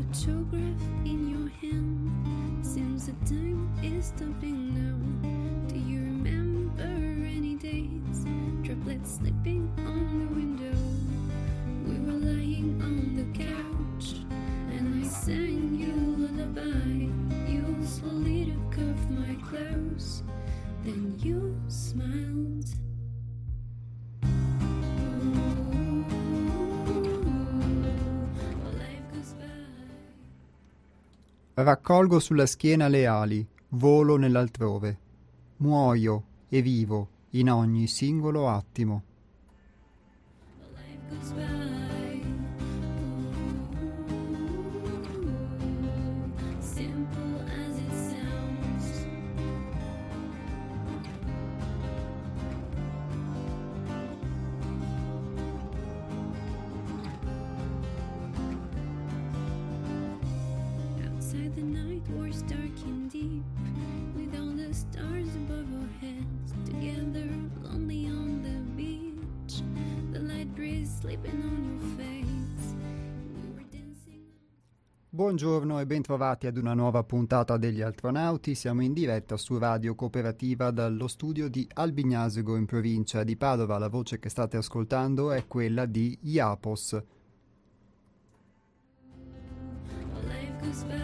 photograph in your hand. Seems the time is stopping now. Do you remember any days? Droplets slipping on the window. We were lying on the couch and I sang you a lullaby. You slowly took off my clothes, then you smiled. Raccolgo sulla schiena le ali, volo nell'altrove. Muoio e vivo in ogni singolo attimo. The night was dark and deep, with all the stars above our heads, together lonely on the beach, the light breeze sleeping on your face. We were dancing. Buongiorno e bentrovati ad una nuova puntata degli Altronauti. Siamo in diretta su Radio Cooperativa dallo studio di Albignasego in provincia di Padova. La voce che state ascoltando è quella di Iapos. Life goes by.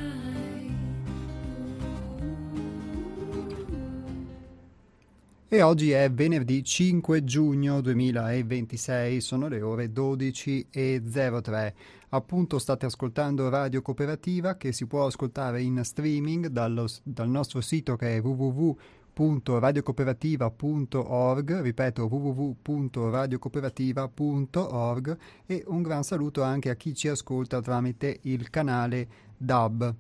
E oggi è venerdì 5 giugno 2026, sono le ore 12:03. Appunto state ascoltando Radio Cooperativa, che si può ascoltare in streaming dal nostro sito, che è www.radiocooperativa.org, ripeto www.radiocooperativa.org, e un gran saluto anche a chi ci ascolta tramite il canale DAB.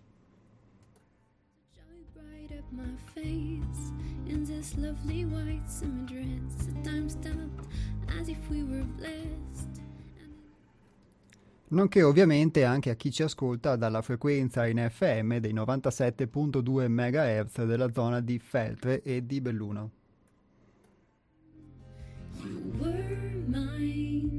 Joy bright up my face. In this lovely white summer dress, the time stopped as if we were blessed. Nonché ovviamente anche a chi ci ascolta dalla frequenza in FM dei 97.2 MHz della zona di Feltre e di Belluno. You were mine.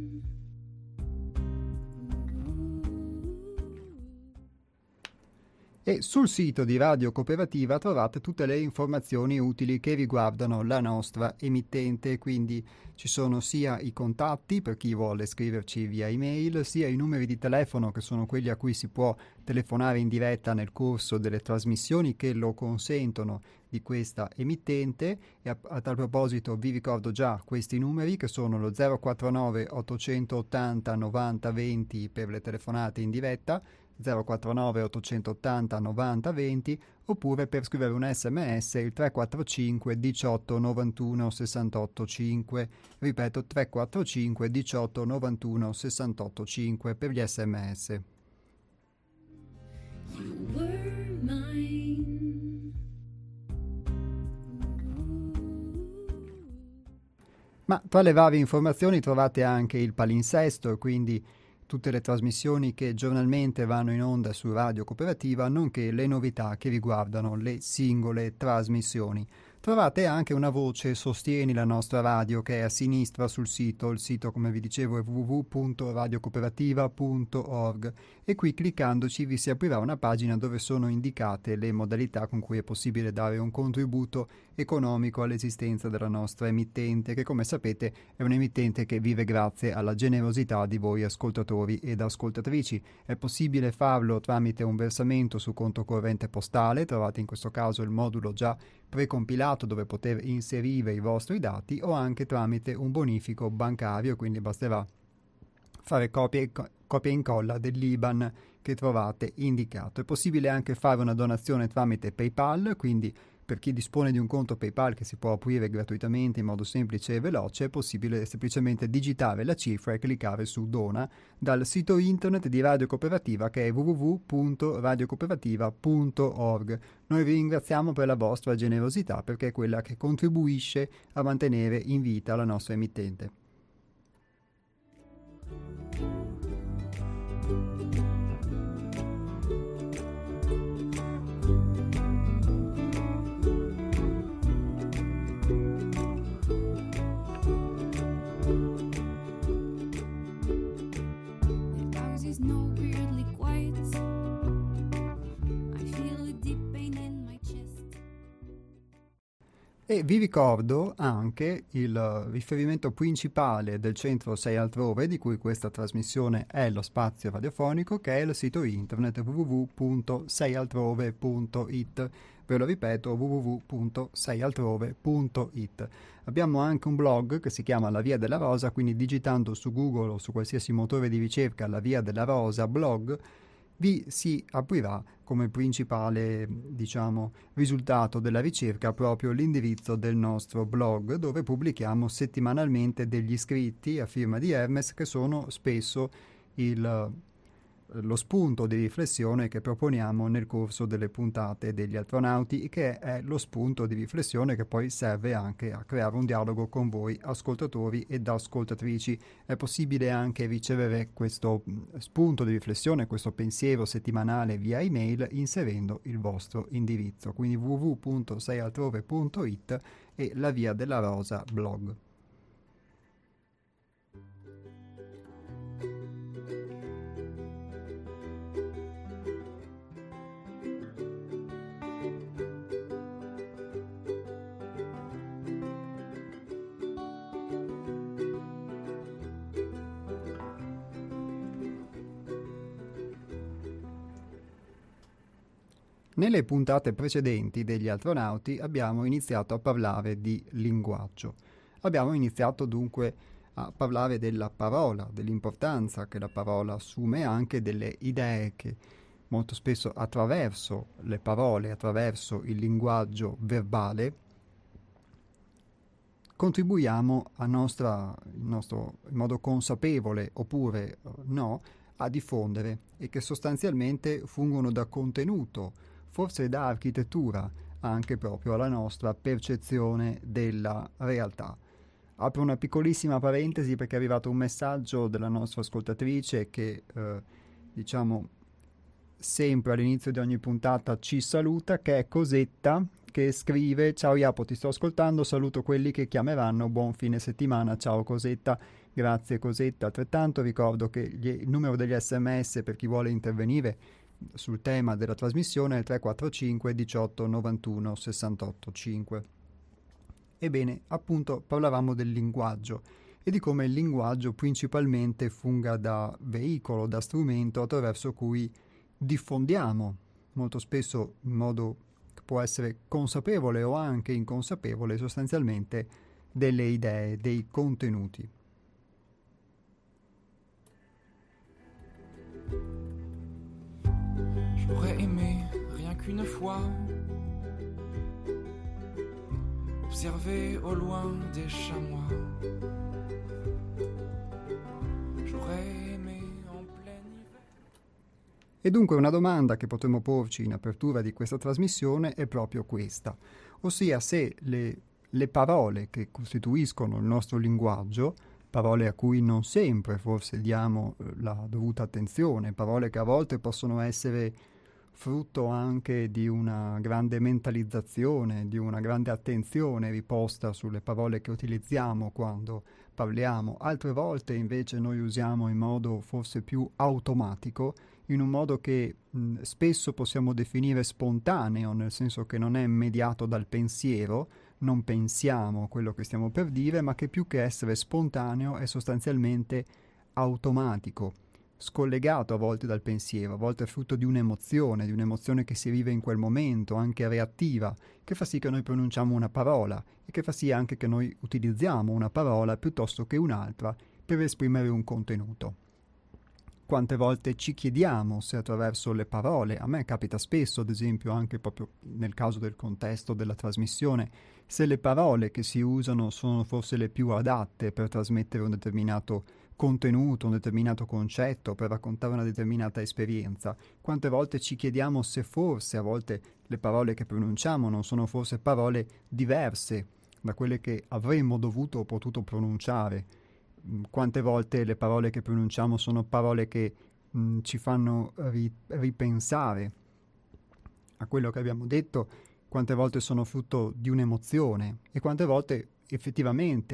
E sul sito di Radio Cooperativa trovate tutte le informazioni utili che riguardano la nostra emittente, quindi ci sono sia i contatti per chi vuole scriverci via email, sia i numeri di telefono, che sono quelli a cui si può telefonare in diretta nel corso delle trasmissioni che lo consentono di questa emittente. E a tal proposito vi ricordo già questi numeri, che sono lo 049 880 90 20 per le telefonate in diretta, 049 880 90 20, oppure per scrivere un sms il 345 18 91 68 5, ripeto 345 18 91 68 5 per gli sms. You were mine. Ma tra le varie informazioni trovate anche il palinsesto, quindi tutte le trasmissioni che giornalmente vanno in onda su Radio Cooperativa, nonché le novità che riguardano le singole trasmissioni. Trovate anche una voce Sostieni la nostra radio, che è a sinistra sul sito. Il sito, come vi dicevo, è www.radiocooperativa.org, e qui cliccandoci vi si aprirà una pagina dove sono indicate le modalità con cui è possibile dare un contributo economico all'esistenza della nostra emittente, che come sapete è un'emittente che vive grazie alla generosità di voi ascoltatori ed ascoltatrici. È possibile farlo tramite un versamento su conto corrente postale, trovate in questo caso il modulo già precompilato dove poter inserire i vostri dati, o anche tramite un bonifico bancario, quindi basterà fare copia e incolla dell'IBAN che trovate indicato. È possibile anche fare una donazione tramite PayPal, quindi per chi dispone di un conto PayPal che si può aprire gratuitamente in modo semplice e veloce, è possibile semplicemente digitare la cifra e cliccare su Dona dal sito internet di Radio Cooperativa, che è www.radiocooperativa.org. Noi vi ringraziamo per la vostra generosità, perché è quella che contribuisce a mantenere in vita la nostra emittente. Is no weirdly quiet. I feel a deep pain in my chest. E vi ricordo anche il riferimento principale del centro 6 altrove, di cui questa trasmissione è lo spazio radiofonico, che è il sito internet www.seialtrove.it. Ve lo ripeto, www.seialtrove.it. Abbiamo anche un blog che si chiama La Via della Rosa, quindi digitando su Google o su qualsiasi motore di ricerca La Via della Rosa blog, vi si aprirà come principale, risultato della ricerca proprio l'indirizzo del nostro blog, dove pubblichiamo settimanalmente degli iscritti a firma di Hermes, che sono spesso lo spunto di riflessione che proponiamo nel corso delle puntate degli astronauti, che è lo spunto di riflessione che poi serve anche a creare un dialogo con voi ascoltatori ed ascoltatrici. È possibile anche ricevere questo spunto di riflessione, questo pensiero settimanale via email inserendo il vostro indirizzo, quindi www.seialtrove.it e La Via della Rosa blog. Nelle puntate precedenti degli astronauti abbiamo iniziato a parlare di linguaggio. Abbiamo iniziato dunque a parlare della parola, dell'importanza che la parola assume, anche delle idee che molto spesso attraverso le parole, attraverso il linguaggio verbale, contribuiamo in modo consapevole oppure no, a diffondere, e che sostanzialmente fungono da contenuto, forse da architettura, anche proprio alla nostra percezione della realtà. Apro una piccolissima parentesi perché è arrivato un messaggio della nostra ascoltatrice che, sempre all'inizio di ogni puntata ci saluta, che è Cosetta, che scrive: ciao Japo, ti sto ascoltando, saluto quelli che chiameranno, buon fine settimana. Ciao Cosetta. Grazie Cosetta. Altrettanto ricordo che il numero degli SMS per chi vuole intervenire sul tema della trasmissione è il 345 18 91 68 5. Ebbene, appunto parlavamo del linguaggio e di come il linguaggio principalmente funga da veicolo, da strumento attraverso cui diffondiamo, molto spesso in modo che può essere consapevole o anche inconsapevole, sostanzialmente delle idee, dei contenuti. J'aurais aimé rien qu'une fois observer au loin des chamois. J'aurais aimé en plein hiver. E dunque una domanda che potremmo porci in apertura di questa trasmissione è proprio questa, ossia se le parole che costituiscono il nostro linguaggio, parole a cui non sempre forse diamo la dovuta attenzione, parole che a volte possono essere frutto anche di una grande mentalizzazione, di una grande attenzione riposta sulle parole che utilizziamo quando parliamo. Altre volte invece noi usiamo in modo forse più automatico, in un modo che spesso possiamo definire spontaneo, nel senso che non è mediato dal pensiero, non pensiamo quello che stiamo per dire, ma che più che essere spontaneo è sostanzialmente automatico, scollegato a volte dal pensiero, a volte è frutto di un'emozione che si vive in quel momento, anche reattiva, che fa sì che noi pronunciamo una parola e che fa sì anche che noi utilizziamo una parola piuttosto che un'altra per esprimere un contenuto. Quante volte ci chiediamo se attraverso le parole, a me capita spesso, ad esempio anche proprio nel caso del contesto della trasmissione, se le parole che si usano sono forse le più adatte per trasmettere un determinato contenuto, un determinato concetto, per raccontare una determinata esperienza. Quante volte ci chiediamo se forse a volte le parole che pronunciamo non sono forse parole diverse da quelle che avremmo dovuto o potuto pronunciare. Quante volte le parole che pronunciamo sono parole che ci fanno ripensare a quello che abbiamo detto, quante volte sono frutto di un'emozione e quante volte effettivamente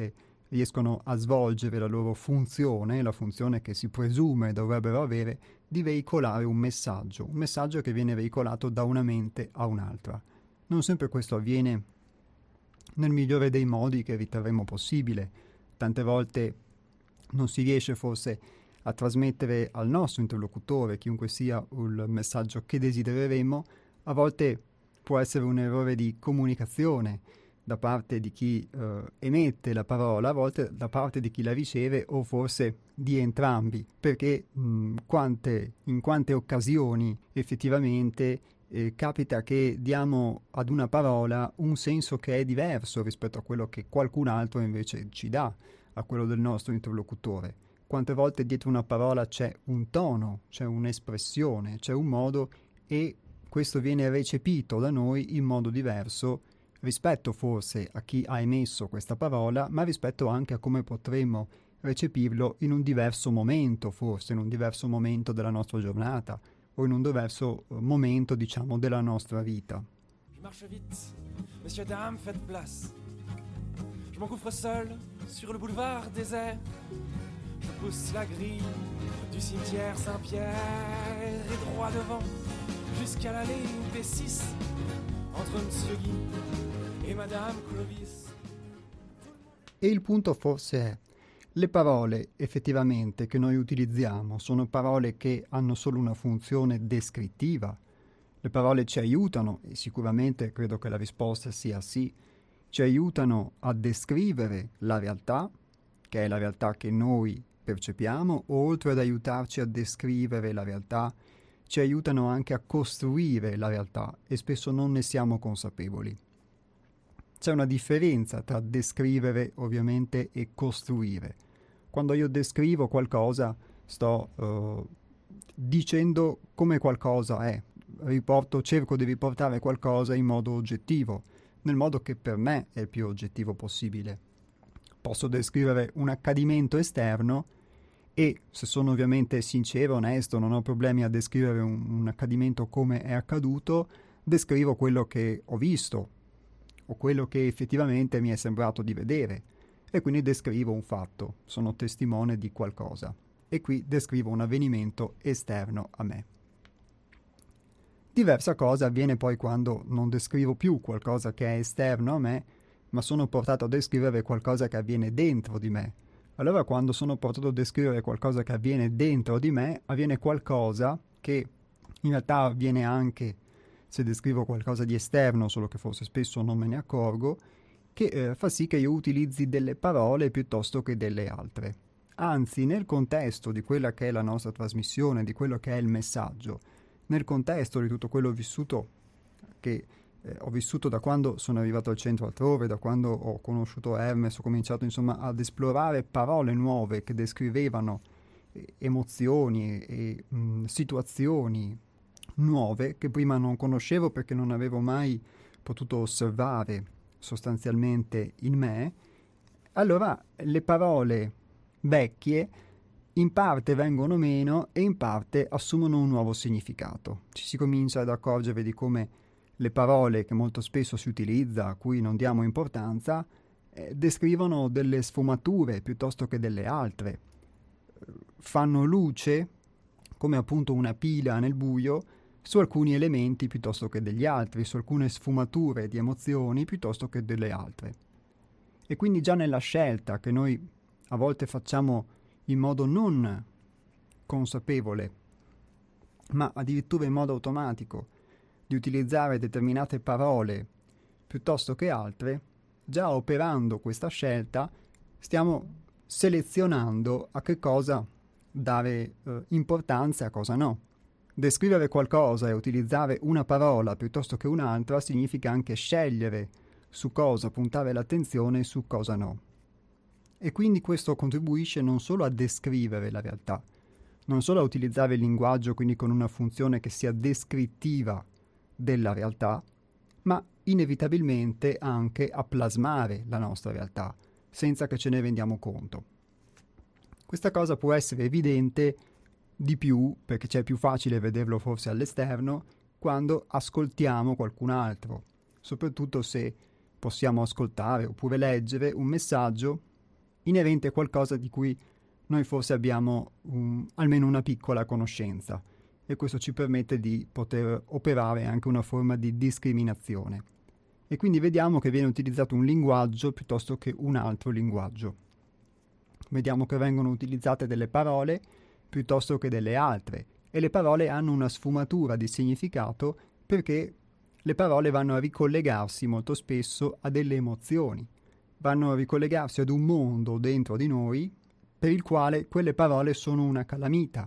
riescono a svolgere la loro funzione, la funzione che si presume dovrebbero avere, di veicolare un messaggio che viene veicolato da una mente a un'altra. Non sempre questo avviene nel migliore dei modi che riterremo possibile. Tante volte non si riesce forse a trasmettere al nostro interlocutore, chiunque sia, il messaggio che desidereremo. A volte può essere un errore di comunicazione da parte di chi emette la parola, a volte da parte di chi la riceve, o forse di entrambi, perché in quante occasioni effettivamente capita che diamo ad una parola un senso che è diverso rispetto a quello che qualcun altro invece ci dà a quello del nostro interlocutore. Quante volte dietro una parola c'è un tono, c'è un'espressione, c'è un modo, e questo viene recepito da noi in modo diverso rispetto forse a chi ha emesso questa parola, ma rispetto anche a come potremmo recepirlo in un diverso momento, forse in un diverso momento della nostra giornata o in un diverso momento, diciamo, della nostra vita. Je marche vite, messieurs, dames, faites place. Je m'engouffre seul sur le boulevard désert. Je pousse la grille du cimetière Saint-Pierre et droit devant jusqu'à l'allée B6 entre Monsieur Guy et Madame Clovis. E il punto forse è: le parole effettivamente che noi utilizziamo sono parole che hanno solo una funzione descrittiva? Le parole ci aiutano, e sicuramente credo che la risposta sia sì, ci aiutano a descrivere la realtà, che è la realtà che noi percepiamo, o oltre ad aiutarci a descrivere la realtà, ci aiutano anche a costruire la realtà, e spesso non ne siamo consapevoli. C'è una differenza tra descrivere, ovviamente, e costruire. Quando io descrivo qualcosa, sto dicendo come qualcosa è. Cerco di riportare qualcosa in modo oggettivo, nel modo che per me è il più oggettivo possibile. Posso descrivere un accadimento esterno e, se sono ovviamente sincero, onesto, non ho problemi a descrivere un accadimento come è accaduto, descrivo quello che ho visto o quello che effettivamente mi è sembrato di vedere, e quindi descrivo un fatto, sono testimone di qualcosa, e qui descrivo un avvenimento esterno a me. Diversa cosa avviene poi quando non descrivo più qualcosa che è esterno a me, ma sono portato a descrivere qualcosa che avviene dentro di me. Allora, quando sono portato a descrivere qualcosa che avviene dentro di me, avviene qualcosa che in realtà avviene anche se descrivo qualcosa di esterno, solo che forse spesso non me ne accorgo, che fa sì che io utilizzi delle parole piuttosto che delle altre. Anzi, nel contesto di quella che è la nostra trasmissione, di quello che è il messaggio, nel contesto di tutto quello vissuto che ho vissuto da quando sono arrivato al centro altrove, da quando ho conosciuto Hermes, ho cominciato insomma ad esplorare parole nuove che descrivevano emozioni e situazioni nuove che prima non conoscevo perché non avevo mai potuto osservare sostanzialmente in me. Allora le parole vecchie in parte vengono meno e in parte assumono un nuovo significato. Ci si comincia ad accorgere di come le parole che molto spesso si utilizza, a cui non diamo importanza, descrivono delle sfumature piuttosto che delle altre. Fanno luce, come appunto una pila nel buio, su alcuni elementi piuttosto che degli altri, su alcune sfumature di emozioni piuttosto che delle altre. E quindi già nella scelta che noi a volte facciamo in modo non consapevole, ma addirittura in modo automatico, di utilizzare determinate parole piuttosto che altre, già operando questa scelta stiamo selezionando a che cosa dare importanza e a cosa no. Descrivere qualcosa e utilizzare una parola piuttosto che un'altra significa anche scegliere su cosa puntare l'attenzione e su cosa no. E quindi questo contribuisce non solo a descrivere la realtà, non solo a utilizzare il linguaggio quindi con una funzione che sia descrittiva della realtà, ma inevitabilmente anche a plasmare la nostra realtà, senza che ce ne rendiamo conto. Questa cosa può essere evidente di più, perché c'è più facile vederlo forse all'esterno, quando ascoltiamo qualcun altro, soprattutto se possiamo ascoltare oppure leggere un messaggio inerente a qualcosa di cui noi forse abbiamo almeno una piccola conoscenza, e questo ci permette di poter operare anche una forma di discriminazione. E quindi vediamo che viene utilizzato un linguaggio piuttosto che un altro linguaggio. Vediamo che vengono utilizzate delle parole piuttosto che delle altre, e le parole hanno una sfumatura di significato perché le parole vanno a ricollegarsi molto spesso a delle emozioni, vanno a ricollegarsi ad un mondo dentro di noi per il quale quelle parole sono una calamita,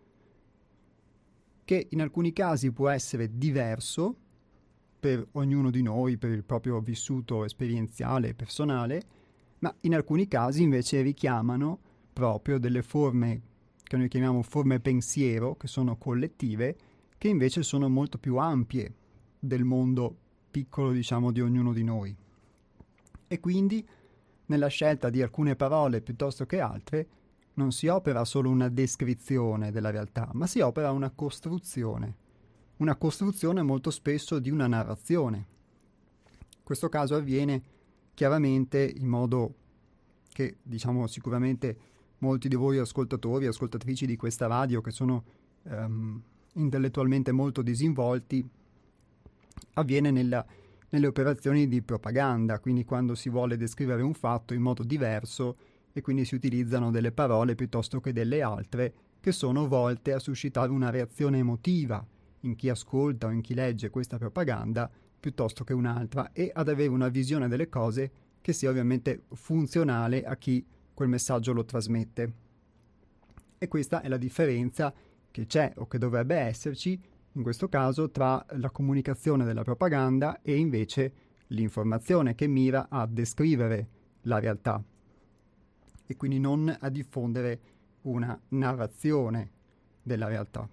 che in alcuni casi può essere diverso per ognuno di noi, per il proprio vissuto esperienziale e personale, ma in alcuni casi invece richiamano proprio delle forme che noi chiamiamo forme pensiero, che sono collettive, che invece sono molto più ampie del mondo piccolo, diciamo, di ognuno di noi. E quindi nella scelta di alcune parole piuttosto che altre non si opera solo una descrizione della realtà, ma si opera una costruzione molto spesso di una narrazione. In questo caso avviene chiaramente in modo che, diciamo, sicuramente molti di voi ascoltatori e ascoltatrici di questa radio che sono intellettualmente molto disinvolti, avviene nelle operazioni di propaganda, quindi quando si vuole descrivere un fatto in modo diverso e quindi si utilizzano delle parole piuttosto che delle altre che sono volte a suscitare una reazione emotiva in chi ascolta o in chi legge questa propaganda piuttosto che un'altra, e ad avere una visione delle cose che sia ovviamente funzionale a chi quel messaggio lo trasmette. E questa è la differenza che c'è o che dovrebbe esserci in questo caso tra la comunicazione della propaganda e invece l'informazione che mira a descrivere la realtà e quindi non a diffondere una narrazione della realtà.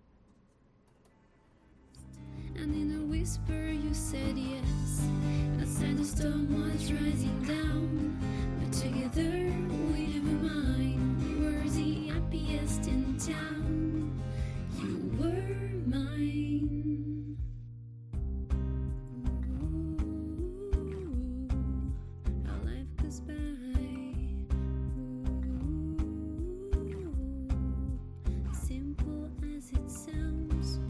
And in a whisper you said yes. Outside the storm was rising down, but together we never mind. You were the happiest in town. You were mine. Ooh, our life goes by. Ooh, simple as it sounds.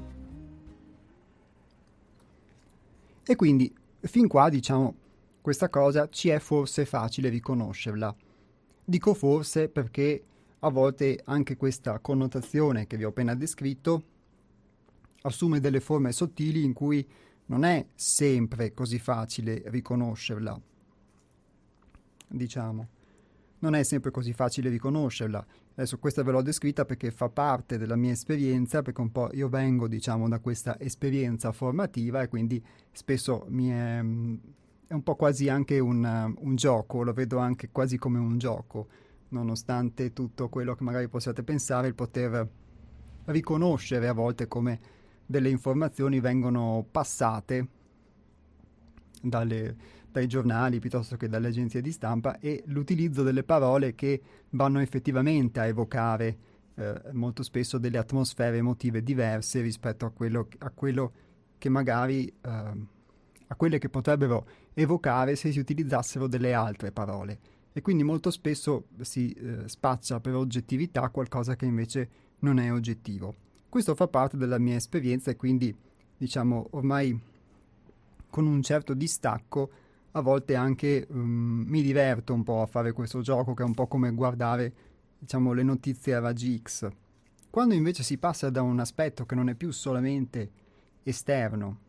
E quindi fin qua, diciamo, questa cosa ci è forse facile riconoscerla. Dico forse perché a volte anche questa connotazione che vi ho appena descritto assume delle forme sottili in cui non è sempre così facile riconoscerla. Diciamo, non è sempre così facile riconoscerla. Adesso questa ve l'ho descritta perché fa parte della mia esperienza, perché un po' io vengo, diciamo, da questa esperienza formativa e quindi spesso è un po' quasi anche un gioco, lo vedo anche quasi come un gioco, nonostante tutto quello che magari possiate pensare, il poter riconoscere a volte come delle informazioni vengono passate dai giornali piuttosto che dalle agenzie di stampa, e l'utilizzo delle parole che vanno effettivamente a evocare molto spesso delle atmosfere emotive diverse rispetto a quello che magari a quelle che potrebbero evocare se si utilizzassero delle altre parole, e quindi molto spesso si spaccia per oggettività qualcosa che invece non è oggettivo. Questo fa parte della mia esperienza e quindi, diciamo, ormai con un certo distacco a volte anche mi diverto un po' a fare questo gioco, che è un po' come guardare, diciamo, le notizie a raggi X. Quando invece si passa da un aspetto che non è più solamente esterno,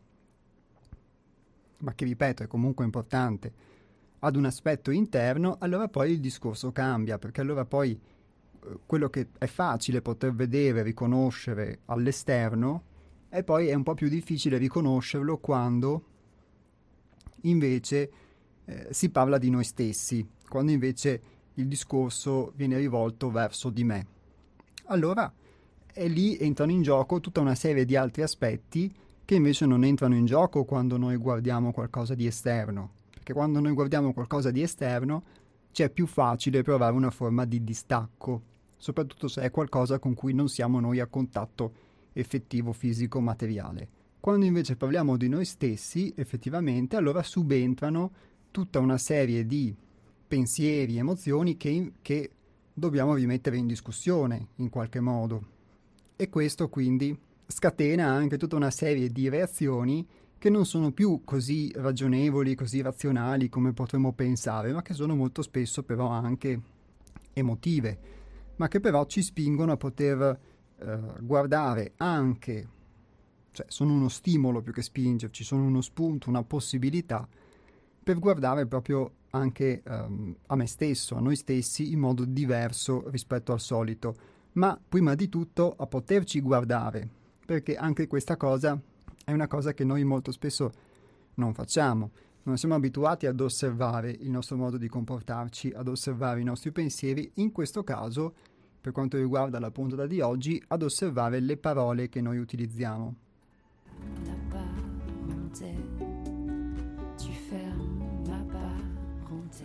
ma che, ripeto, è comunque importante, ad un aspetto interno, allora poi il discorso cambia, perché allora poi quello che è facile poter vedere, riconoscere all'esterno, e poi è un po' più difficile riconoscerlo quando invece si parla di noi stessi, quando invece il discorso viene rivolto verso di me. Allora, e lì entrano in gioco tutta una serie di altri aspetti che invece non entrano in gioco quando noi guardiamo qualcosa di esterno, perché quando noi guardiamo qualcosa di esterno c'è più facile provare una forma di distacco, soprattutto se è qualcosa con cui non siamo noi a contatto effettivo, fisico, materiale. Quando invece parliamo di noi stessi, effettivamente, allora subentrano tutta una serie di pensieri, emozioni che dobbiamo rimettere in discussione in qualche modo. E questo quindi scatena anche tutta una serie di reazioni che non sono più così ragionevoli, così razionali come potremmo pensare, ma che sono molto spesso però anche emotive, ma che però ci spingono a poter guardare anche, cioè sono uno stimolo più che spingerci, sono uno spunto, una possibilità per guardare proprio anche a me stesso, a noi stessi in modo diverso rispetto al solito, ma prima di tutto a poterci guardare, perché anche questa cosa è una cosa che noi molto spesso non facciamo. Non siamo abituati ad osservare il nostro modo di comportarci, ad osservare i nostri pensieri, in questo caso, per quanto riguarda la puntata di oggi, ad osservare le parole che noi utilizziamo. La parenté, tu fermes ma parenté.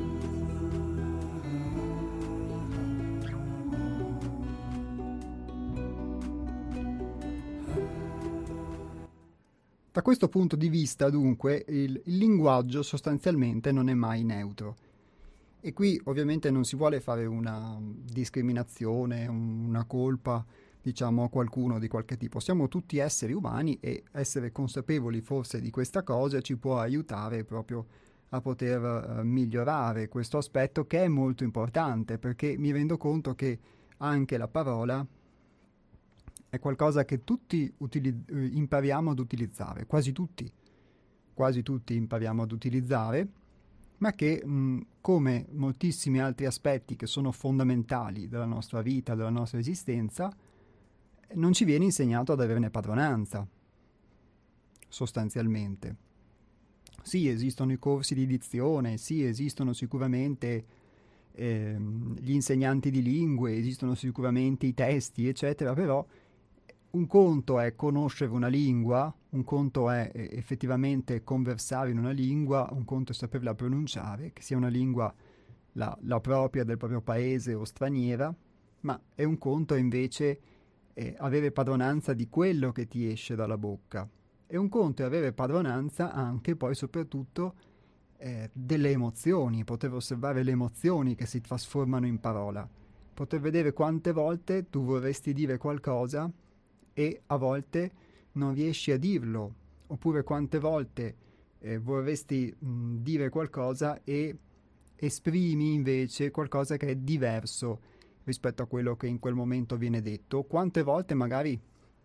Da questo punto di vista, dunque, il linguaggio sostanzialmente non è mai neutro. E qui ovviamente non si vuole fare una discriminazione, una colpa, diciamo, a qualcuno di qualche tipo. Siamo tutti esseri umani e essere consapevoli forse di questa cosa ci può aiutare proprio a poter migliorare questo aspetto, che è molto importante, perché mi rendo conto che anche la parola è qualcosa che tutti impariamo ad utilizzare, quasi tutti impariamo ad utilizzare, ma che come moltissimi altri aspetti che sono fondamentali della nostra vita, della nostra esistenza, non ci viene insegnato ad averne padronanza, sostanzialmente. Sì, esistono i corsi di dizione, sì, esistono sicuramente gli insegnanti di lingue, esistono sicuramente i testi, eccetera, però un conto è conoscere una lingua, un conto è effettivamente conversare in una lingua, un conto è saperla pronunciare, che sia una lingua la propria del proprio paese o straniera, ma è un conto invece avere padronanza di quello che ti esce dalla bocca. E un conto è avere padronanza anche poi soprattutto delle emozioni, poter osservare le emozioni che si trasformano in parola, poter vedere quante volte tu vorresti dire qualcosa e a volte non riesci a dirlo, oppure quante volte vorresti dire qualcosa e esprimi invece qualcosa che è diverso rispetto a quello che in quel momento viene detto, quante volte magari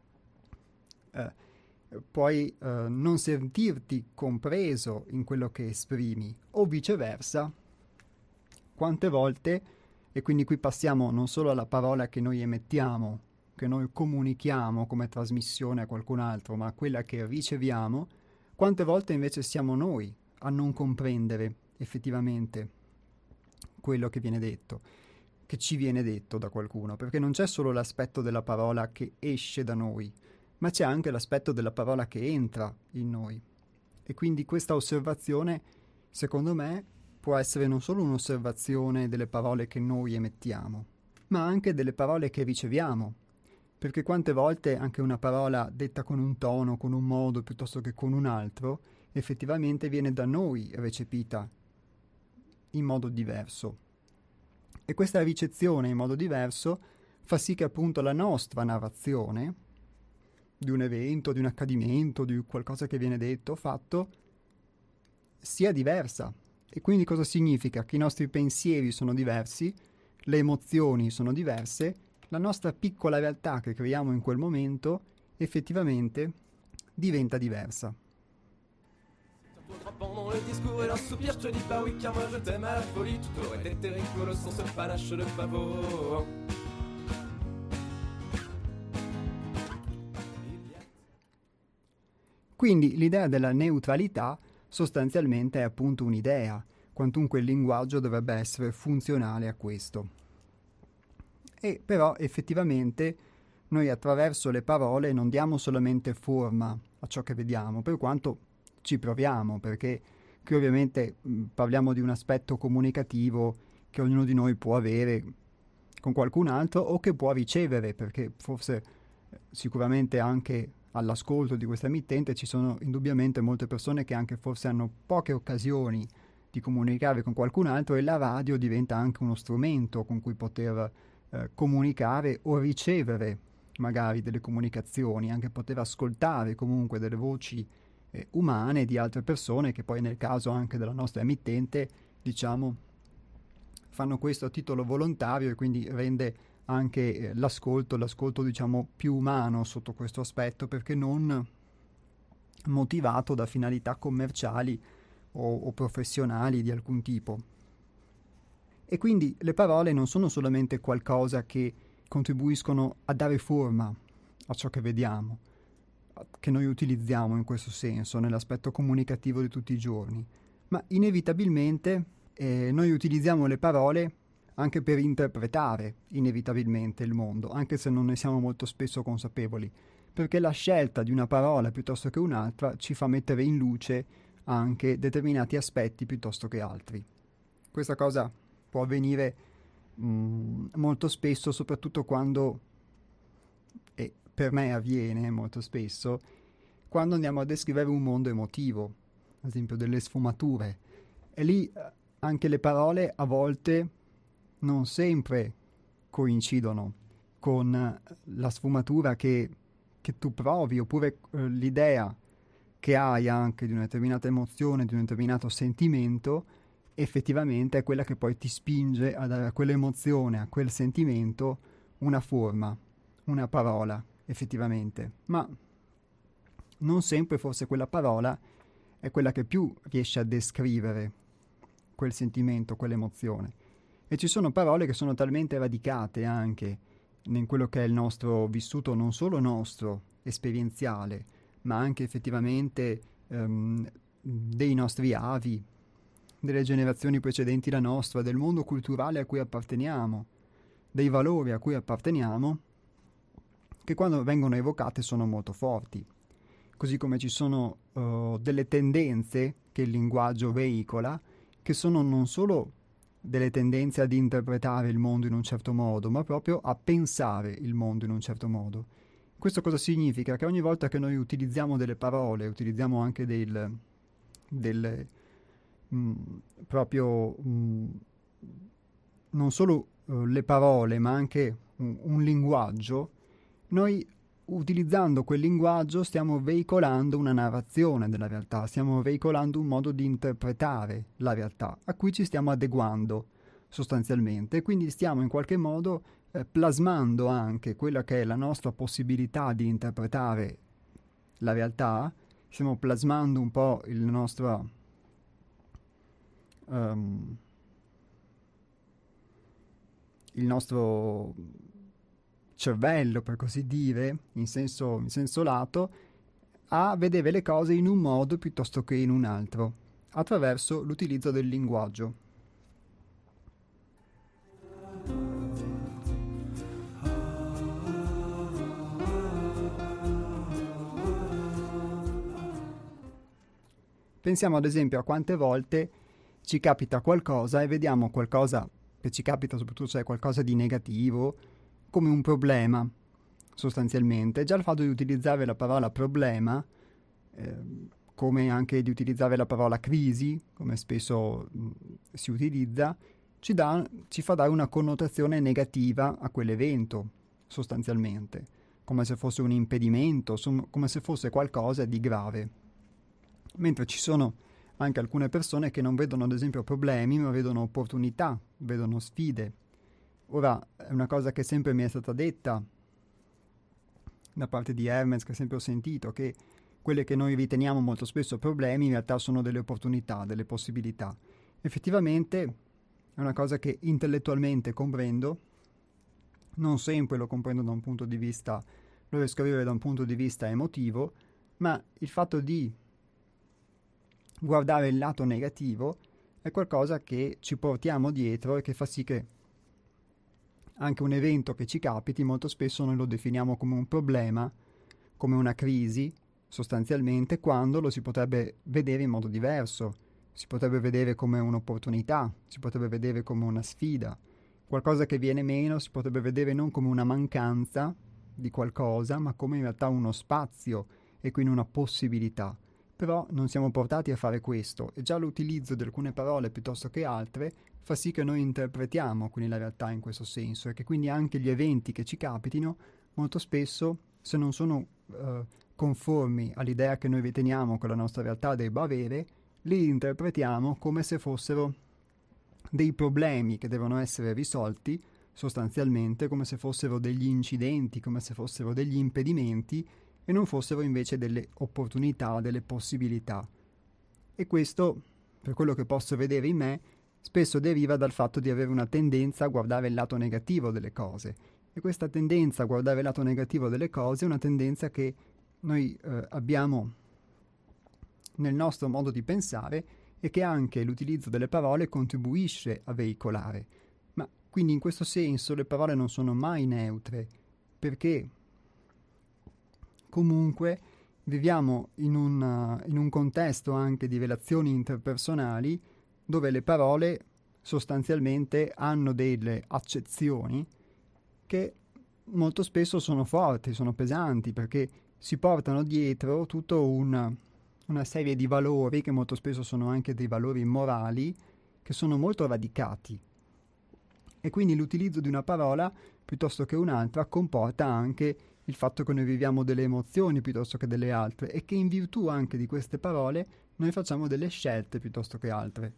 puoi non sentirti compreso in quello che esprimi, o viceversa, quante volte, e quindi qui passiamo non solo alla parola che noi emettiamo, che noi comunichiamo come trasmissione a qualcun altro, ma quella che riceviamo, quante volte invece siamo noi a non comprendere effettivamente quello che viene detto, che ci viene detto da qualcuno, perché non c'è solo l'aspetto della parola che esce da noi, ma c'è anche l'aspetto della parola che entra in noi. E quindi questa osservazione, secondo me, può essere non solo un'osservazione delle parole che noi emettiamo, ma anche delle parole che riceviamo. Perché quante volte anche una parola detta con un tono, con un modo, piuttosto che con un altro, effettivamente viene da noi recepita in modo diverso. E questa ricezione in modo diverso fa sì che appunto la nostra narrazione di un evento, di un accadimento, di qualcosa che viene detto, fatto, sia diversa. E quindi cosa significa? Che i nostri pensieri sono diversi, le emozioni sono diverse, la nostra piccola realtà che creiamo in quel momento effettivamente diventa diversa. Pendant le discours et leurs soupirs, je te dis pas oui car moi je t'aime à la folie. Tout aurait été rigolo sans ce panache de pavot. Quindi l'idea della neutralità sostanzialmente è appunto un'idea, quantunque il linguaggio dovrebbe essere funzionale a questo. E però effettivamente noi attraverso le parole non diamo solamente forma a ciò che vediamo, per quanto ci proviamo, perché qui ovviamente parliamo di un aspetto comunicativo che ognuno di noi può avere con qualcun altro o che può ricevere, perché forse sicuramente anche all'ascolto di questa emittente ci sono indubbiamente molte persone che anche forse hanno poche occasioni di comunicare con qualcun altro, e la radio diventa anche uno strumento con cui poter comunicare o ricevere magari delle comunicazioni, anche poter ascoltare comunque delle voci umane di altre persone, che poi nel caso anche della nostra emittente, diciamo, fanno questo a titolo volontario, e quindi rende anche l'ascolto diciamo più umano sotto questo aspetto, perché non motivato da finalità commerciali o professionali di alcun tipo. E quindi le parole non sono solamente qualcosa che contribuiscono a dare forma a ciò che vediamo, che noi utilizziamo in questo senso, nell'aspetto comunicativo di tutti i giorni, ma inevitabilmente noi utilizziamo le parole anche per interpretare inevitabilmente il mondo, anche se non ne siamo molto spesso consapevoli, perché la scelta di una parola piuttosto che un'altra ci fa mettere in luce anche determinati aspetti piuttosto che altri. Questa cosa può avvenire molto spesso, soprattutto quando, e per me avviene molto spesso, quando andiamo a descrivere un mondo emotivo, ad esempio delle sfumature, e lì anche le parole a volte non sempre coincidono con la sfumatura che tu provi, oppure l'idea che hai anche di una determinata emozione, di un determinato sentimento, effettivamente è quella che poi ti spinge a dare a quell'emozione, a quel sentimento, una forma, una parola, effettivamente. Ma non sempre forse quella parola è quella che più riesce a descrivere quel sentimento, quell'emozione. E ci sono parole che sono talmente radicate anche in quello che è il nostro vissuto, non solo nostro, esperienziale, ma anche effettivamente dei nostri avi, delle generazioni precedenti la nostra, del mondo culturale a cui apparteniamo, dei valori a cui apparteniamo, che quando vengono evocate sono molto forti. Così come ci sono delle tendenze che il linguaggio veicola, che sono non solo delle tendenze ad interpretare il mondo in un certo modo, ma proprio a pensare il mondo in un certo modo. Questo cosa significa? Che ogni volta che noi utilizziamo delle parole, utilizziamo anche non solo le parole, ma anche un linguaggio, noi utilizzando quel linguaggio stiamo veicolando una narrazione della realtà, stiamo veicolando un modo di interpretare la realtà, a cui ci stiamo adeguando sostanzialmente, quindi stiamo in qualche modo plasmando anche quella che è la nostra possibilità di interpretare la realtà, stiamo plasmando un po' il nostro cervello, per così dire, in senso lato, a vedere le cose in un modo piuttosto che in un altro, attraverso l'utilizzo del linguaggio. Pensiamo ad esempio a quante volte ci capita qualcosa e vediamo qualcosa che ci capita, soprattutto se è qualcosa di negativo, come un problema, sostanzialmente. Già il fatto di utilizzare la parola problema, come anche di utilizzare la parola crisi, come spesso si utilizza, ci fa dare una connotazione negativa a quell'evento, sostanzialmente, come se fosse un impedimento, come se fosse qualcosa di grave. Mentre ci sono anche alcune persone che non vedono ad esempio problemi, ma vedono opportunità, vedono sfide. Ora, è una cosa che sempre mi è stata detta da parte di Hermes, che sempre ho sentito, che quelle che noi riteniamo molto spesso problemi in realtà sono delle opportunità, delle possibilità. Effettivamente è una cosa che intellettualmente comprendo, non sempre lo comprendo da un punto di vista, lo riesco a vivere da un punto di vista emotivo, ma il fatto di guardare il lato negativo è qualcosa che ci portiamo dietro e che fa sì che anche un evento che ci capiti molto spesso noi lo definiamo come un problema, come una crisi, sostanzialmente, quando lo si potrebbe vedere in modo diverso. Si potrebbe vedere come un'opportunità, si potrebbe vedere come una sfida. Qualcosa che viene meno si potrebbe vedere non come una mancanza di qualcosa, ma come in realtà uno spazio e quindi una possibilità però non siamo portati a fare questo, e già l'utilizzo di alcune parole piuttosto che altre fa sì che noi interpretiamo quindi la realtà in questo senso, e che quindi anche gli eventi che ci capitino molto spesso, se non sono conformi all'idea che noi riteniamo che la nostra realtà debba avere, li interpretiamo come se fossero dei problemi che devono essere risolti, sostanzialmente come se fossero degli incidenti, come se fossero degli impedimenti, e non fossero invece delle opportunità, delle possibilità. E questo, per quello che posso vedere in me, spesso deriva dal fatto di avere una tendenza a guardare il lato negativo delle cose. E questa tendenza a guardare il lato negativo delle cose è una tendenza che noi abbiamo nel nostro modo di pensare, e che anche l'utilizzo delle parole contribuisce a veicolare. Ma quindi in questo senso le parole non sono mai neutre, perché comunque viviamo in un contesto anche di relazioni interpersonali dove le parole sostanzialmente hanno delle accezioni che molto spesso sono forti, sono pesanti, perché si portano dietro tutta una serie di valori che molto spesso sono anche dei valori morali che sono molto radicati. E quindi l'utilizzo di una parola piuttosto che un'altra comporta anche il fatto che noi viviamo delle emozioni piuttosto che delle altre, e che in virtù anche di queste parole noi facciamo delle scelte piuttosto che altre.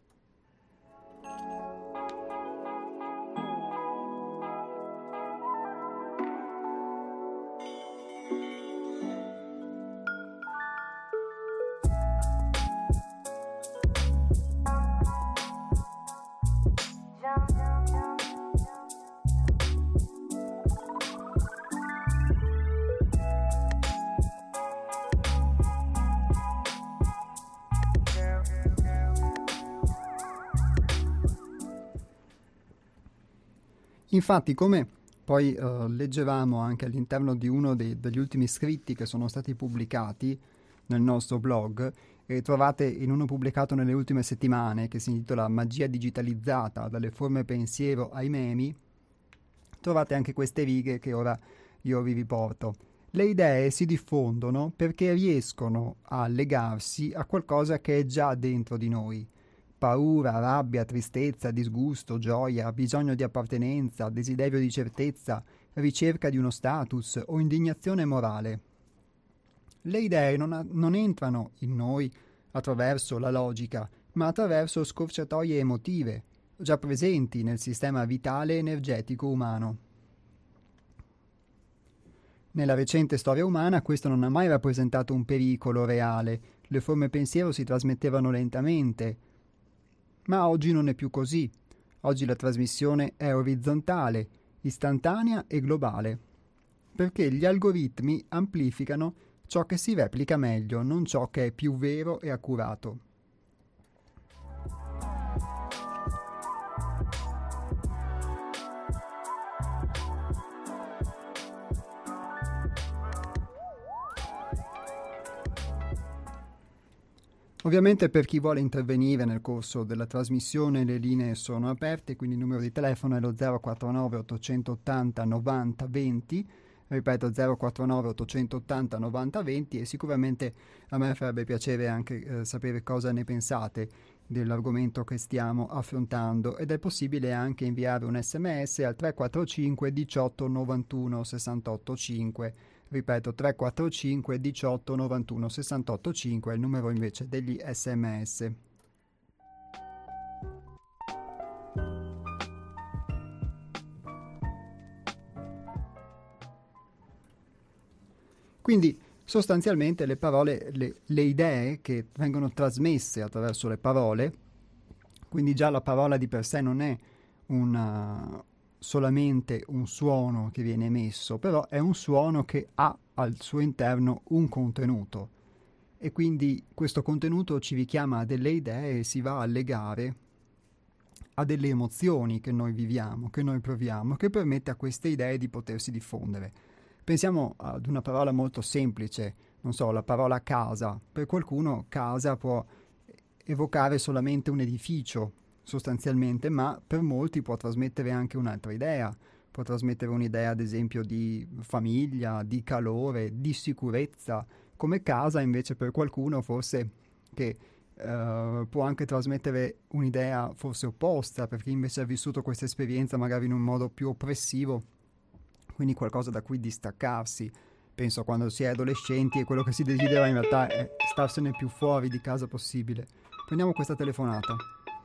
Infatti, come poi leggevamo anche all'interno di uno degli ultimi scritti che sono stati pubblicati nel nostro blog, e trovate in uno pubblicato nelle ultime settimane, che si intitola Magia digitalizzata, dalle forme pensiero ai memi, trovate anche queste righe che ora io vi riporto. Le idee si diffondono perché riescono a legarsi a qualcosa che è già dentro di noi. Paura, rabbia, tristezza, disgusto, gioia, bisogno di appartenenza, desiderio di certezza, ricerca di uno status o indignazione morale. Le idee non entrano in noi attraverso la logica, ma attraverso scorciatoie emotive, già presenti nel sistema vitale e energetico umano. Nella recente storia umana questo non ha mai rappresentato un pericolo reale, le forme pensiero si trasmettevano lentamente, ma oggi non è più così. Oggi la trasmissione è orizzontale, istantanea e globale, perché gli algoritmi amplificano ciò che si replica meglio, non ciò che è più vero e accurato. Ovviamente per chi vuole intervenire nel corso della trasmissione le linee sono aperte, quindi il numero di telefono è lo 049 880 90 20, ripeto 049 880 90 20, e sicuramente a me farebbe piacere anche sapere cosa ne pensate dell'argomento che stiamo affrontando, ed è possibile anche inviare un SMS al 345 18 91 68 5. Ripeto, 345 18 91 68 5 è il numero invece degli SMS. Quindi sostanzialmente le parole, le idee che vengono trasmesse attraverso le parole, quindi già la parola di per sé non è solamente un suono che viene emesso, però è un suono che ha al suo interno un contenuto, e quindi questo contenuto ci richiama a delle idee e si va a legare a delle emozioni che noi viviamo, che noi proviamo, che permette a queste idee di potersi diffondere. Pensiamo ad una parola molto semplice, non so, la parola casa. Per qualcuno casa può evocare solamente un edificio, sostanzialmente, ma per molti può trasmettere anche un'altra idea. Può trasmettere un'idea, ad esempio, di famiglia, di calore, di sicurezza, come casa, invece per qualcuno forse che può anche trasmettere un'idea forse opposta, per chi invece ha vissuto questa esperienza magari in un modo più oppressivo, quindi qualcosa da cui distaccarsi. Penso a quando si è adolescenti e quello che si desidera in realtà è starsene più fuori di casa possibile. Prendiamo questa telefonata.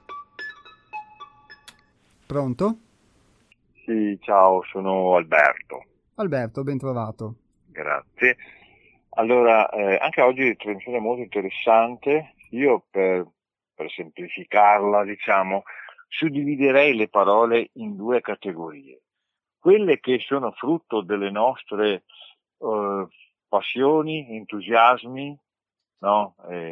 Pronto? Sì, ciao, sono Alberto. Alberto, ben trovato. Grazie. Allora, anche oggi è una trasmissione molto interessante. Io per semplificarla, diciamo, suddividerei le parole in due categorie. Quelle che sono frutto delle nostre passioni, entusiasmi, no?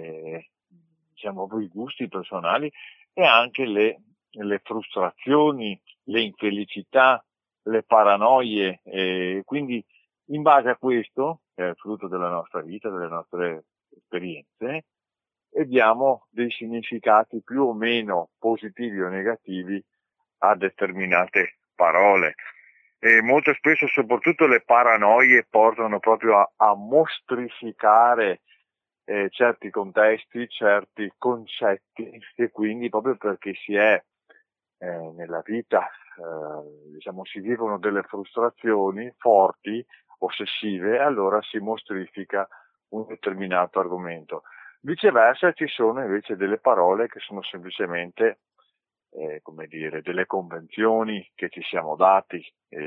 Diciamo poi i gusti personali, e anche le frustrazioni, le infelicità, le paranoie, quindi in base a questo, che è frutto della nostra vita, delle nostre esperienze, e diamo dei significati più o meno positivi o negativi a determinate parole. E molto spesso, soprattutto le paranoie, portano proprio a mostrificare certi contesti, certi concetti, e quindi proprio perché si è nella vita, diciamo, si vivono delle frustrazioni forti, ossessive, allora si mostrifica un determinato argomento. Viceversa ci sono invece delle parole che sono semplicemente come dire, delle convenzioni che ci siamo dati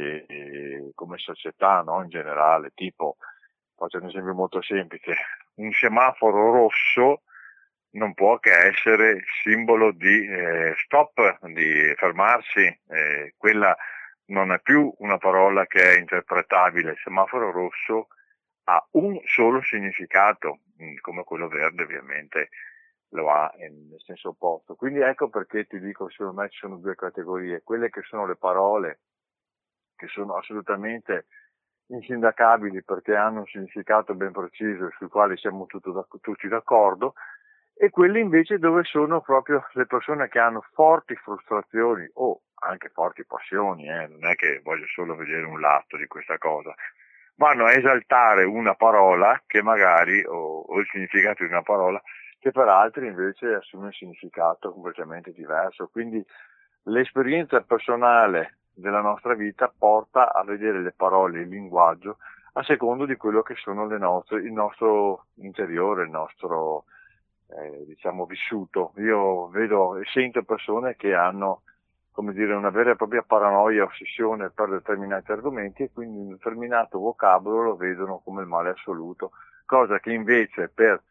come società, no? In generale, tipo, faccio un esempio molto semplice, un semaforo rosso non può che essere simbolo di stop, di fermarsi, quella non è più una parola che è interpretabile. Il semaforo rosso ha un solo significato, come quello verde ovviamente lo ha nel senso opposto. Quindi ecco perché ti dico, secondo me ci sono due categorie: quelle che sono le parole, che sono assolutamente insindacabili perché hanno un significato ben preciso e sui quali siamo tutti d'accordo, e quelle invece dove sono proprio le persone che hanno forti frustrazioni o anche forti passioni, non è che voglio solo vedere un lato di questa cosa, vanno a esaltare una parola che magari, o il significato di una parola, che per altri invece assume un significato completamente diverso. Quindi l'esperienza personale della nostra vita porta a vedere le parole, il linguaggio, a secondo di quello che sono il nostro interiore, il nostro diciamo vissuto. Io vedo e sento persone che hanno, come dire, una vera e propria paranoia, ossessione per determinati argomenti, e quindi un determinato vocabolo lo vedono come il male assoluto, cosa che invece per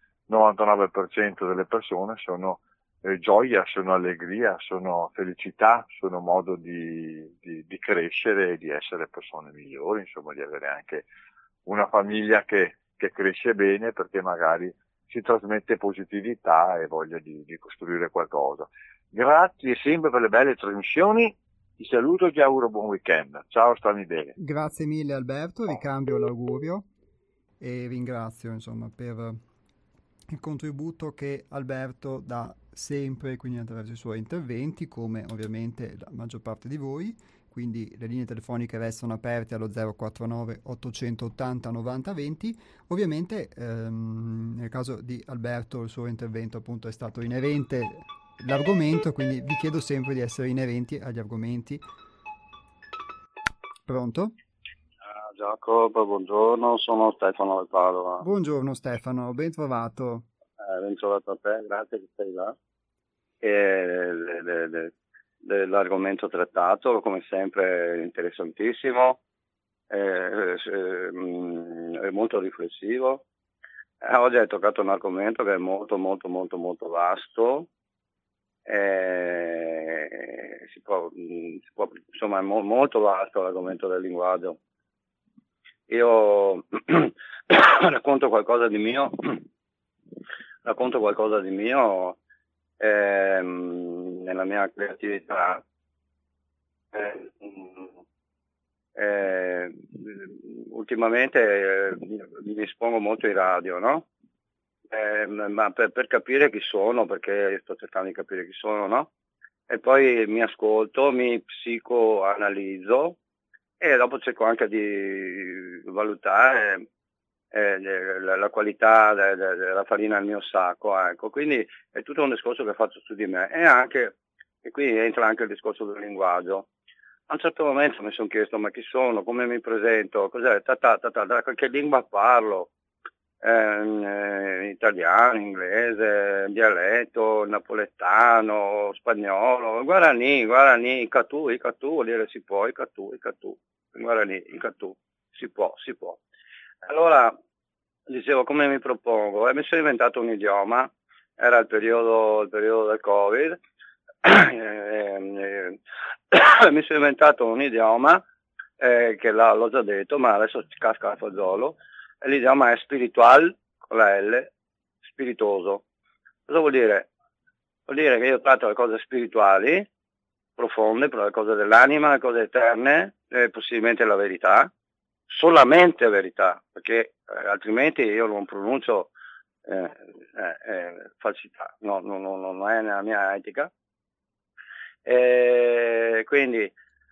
99% delle persone sono gioia, sono allegria, sono felicità, sono modo di crescere e di essere persone migliori, insomma di avere anche una famiglia che cresce bene, perché magari si trasmette positività e voglia di costruire qualcosa. Grazie sempre per le belle trasmissioni, ti saluto e ti auguro buon weekend. Ciao, stammi bene. Grazie mille Alberto, ricambio l'augurio e ringrazio insomma per il contributo che Alberto dà sempre, quindi attraverso i suoi interventi, come ovviamente la maggior parte di voi. Quindi le linee telefoniche restano aperte allo 049 880 90 20. Ovviamente nel caso di Alberto il suo intervento appunto è stato inerente all'argomento, quindi vi chiedo sempre di essere inerenti agli argomenti. Pronto? Giacomo, buongiorno, sono Stefano del Padova. Buongiorno Stefano, ben trovato. Ben trovato a te, grazie che sei là. E l'argomento trattato, come sempre, interessantissimo, è molto riflessivo. Oggi hai toccato un argomento che è molto vasto. Insomma, è molto vasto l'argomento del linguaggio. Io racconto qualcosa di mio nella mia creatività. Ultimamente mi espongo molto in radio, no? Ma per capire chi sono, perché sto cercando di capire chi sono, no? E poi mi ascolto, mi psicoanalizzo e dopo cerco anche di valutare la qualità della farina nel mio sacco, ecco. Quindi è tutto un discorso che faccio su di me, e qui entra anche il discorso del linguaggio. A un certo momento mi sono chiesto: ma chi sono, come mi presento, cos'è, che lingua parlo, italiano, inglese, dialetto, napoletano, spagnolo, guarani, Icatu vuol dire si può, Icatu, guarani, Icatu, si può. Allora dicevo, come mi propongo? Mi sono inventato un idioma, era il periodo del Covid, mi sono inventato un idioma che l'ho già detto, ma adesso ci casca il fagiolo. L'idioma è spiritual, con la L, spiritoso. Cosa vuol dire? Vuol dire che io tratto le cose spirituali, profonde, le cose dell'anima, le cose eterne, possibilmente la verità, solamente verità, perché altrimenti io non pronuncio falsità, no, non è nella mia etica. Quindi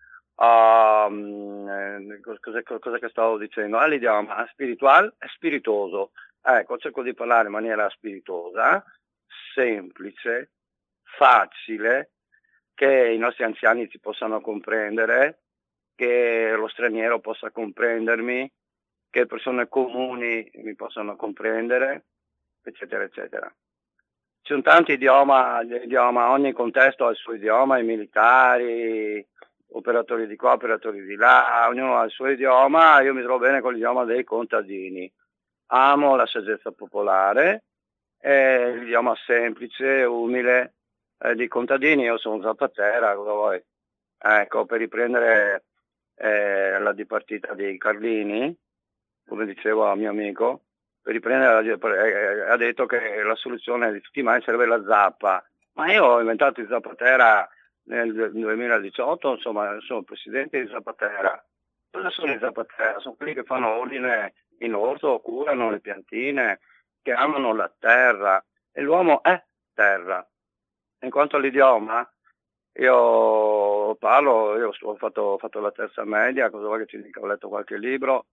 cosa che stavo dicendo? L'idioma spirituale è spiritoso. Ecco, cerco di parlare in maniera spiritosa, semplice, facile, che i nostri anziani ci possano comprendere, che lo straniero possa comprendermi, che persone comuni mi possano comprendere, eccetera, eccetera. Ci sono tanti idioma, ogni contesto ha il suo idioma, i militari, operatori di qua, operatori di là, ognuno ha il suo idioma. Io mi trovo bene con l'idioma dei contadini. Amo la saggezza popolare, l'idioma semplice, umile dei contadini. Io sono Zapatera, cosa vuoi? Ecco, per riprendere la dipartita di Carlini, come dicevo al mio amico, per riprendere, ha detto che la soluzione di tutti i mali sarebbe la zappa, ma io ho inventato il Zapatera nel 2018, insomma, sono presidente di Zapatera. Cosa sono i Zapatera? Sono quelli che fanno ordine in orto, curano le piantine, che amano la terra, e l'uomo è terra. In quanto all'idioma, ho fatto la terza media, cosa vuoi che ci dica, ho letto qualche libro,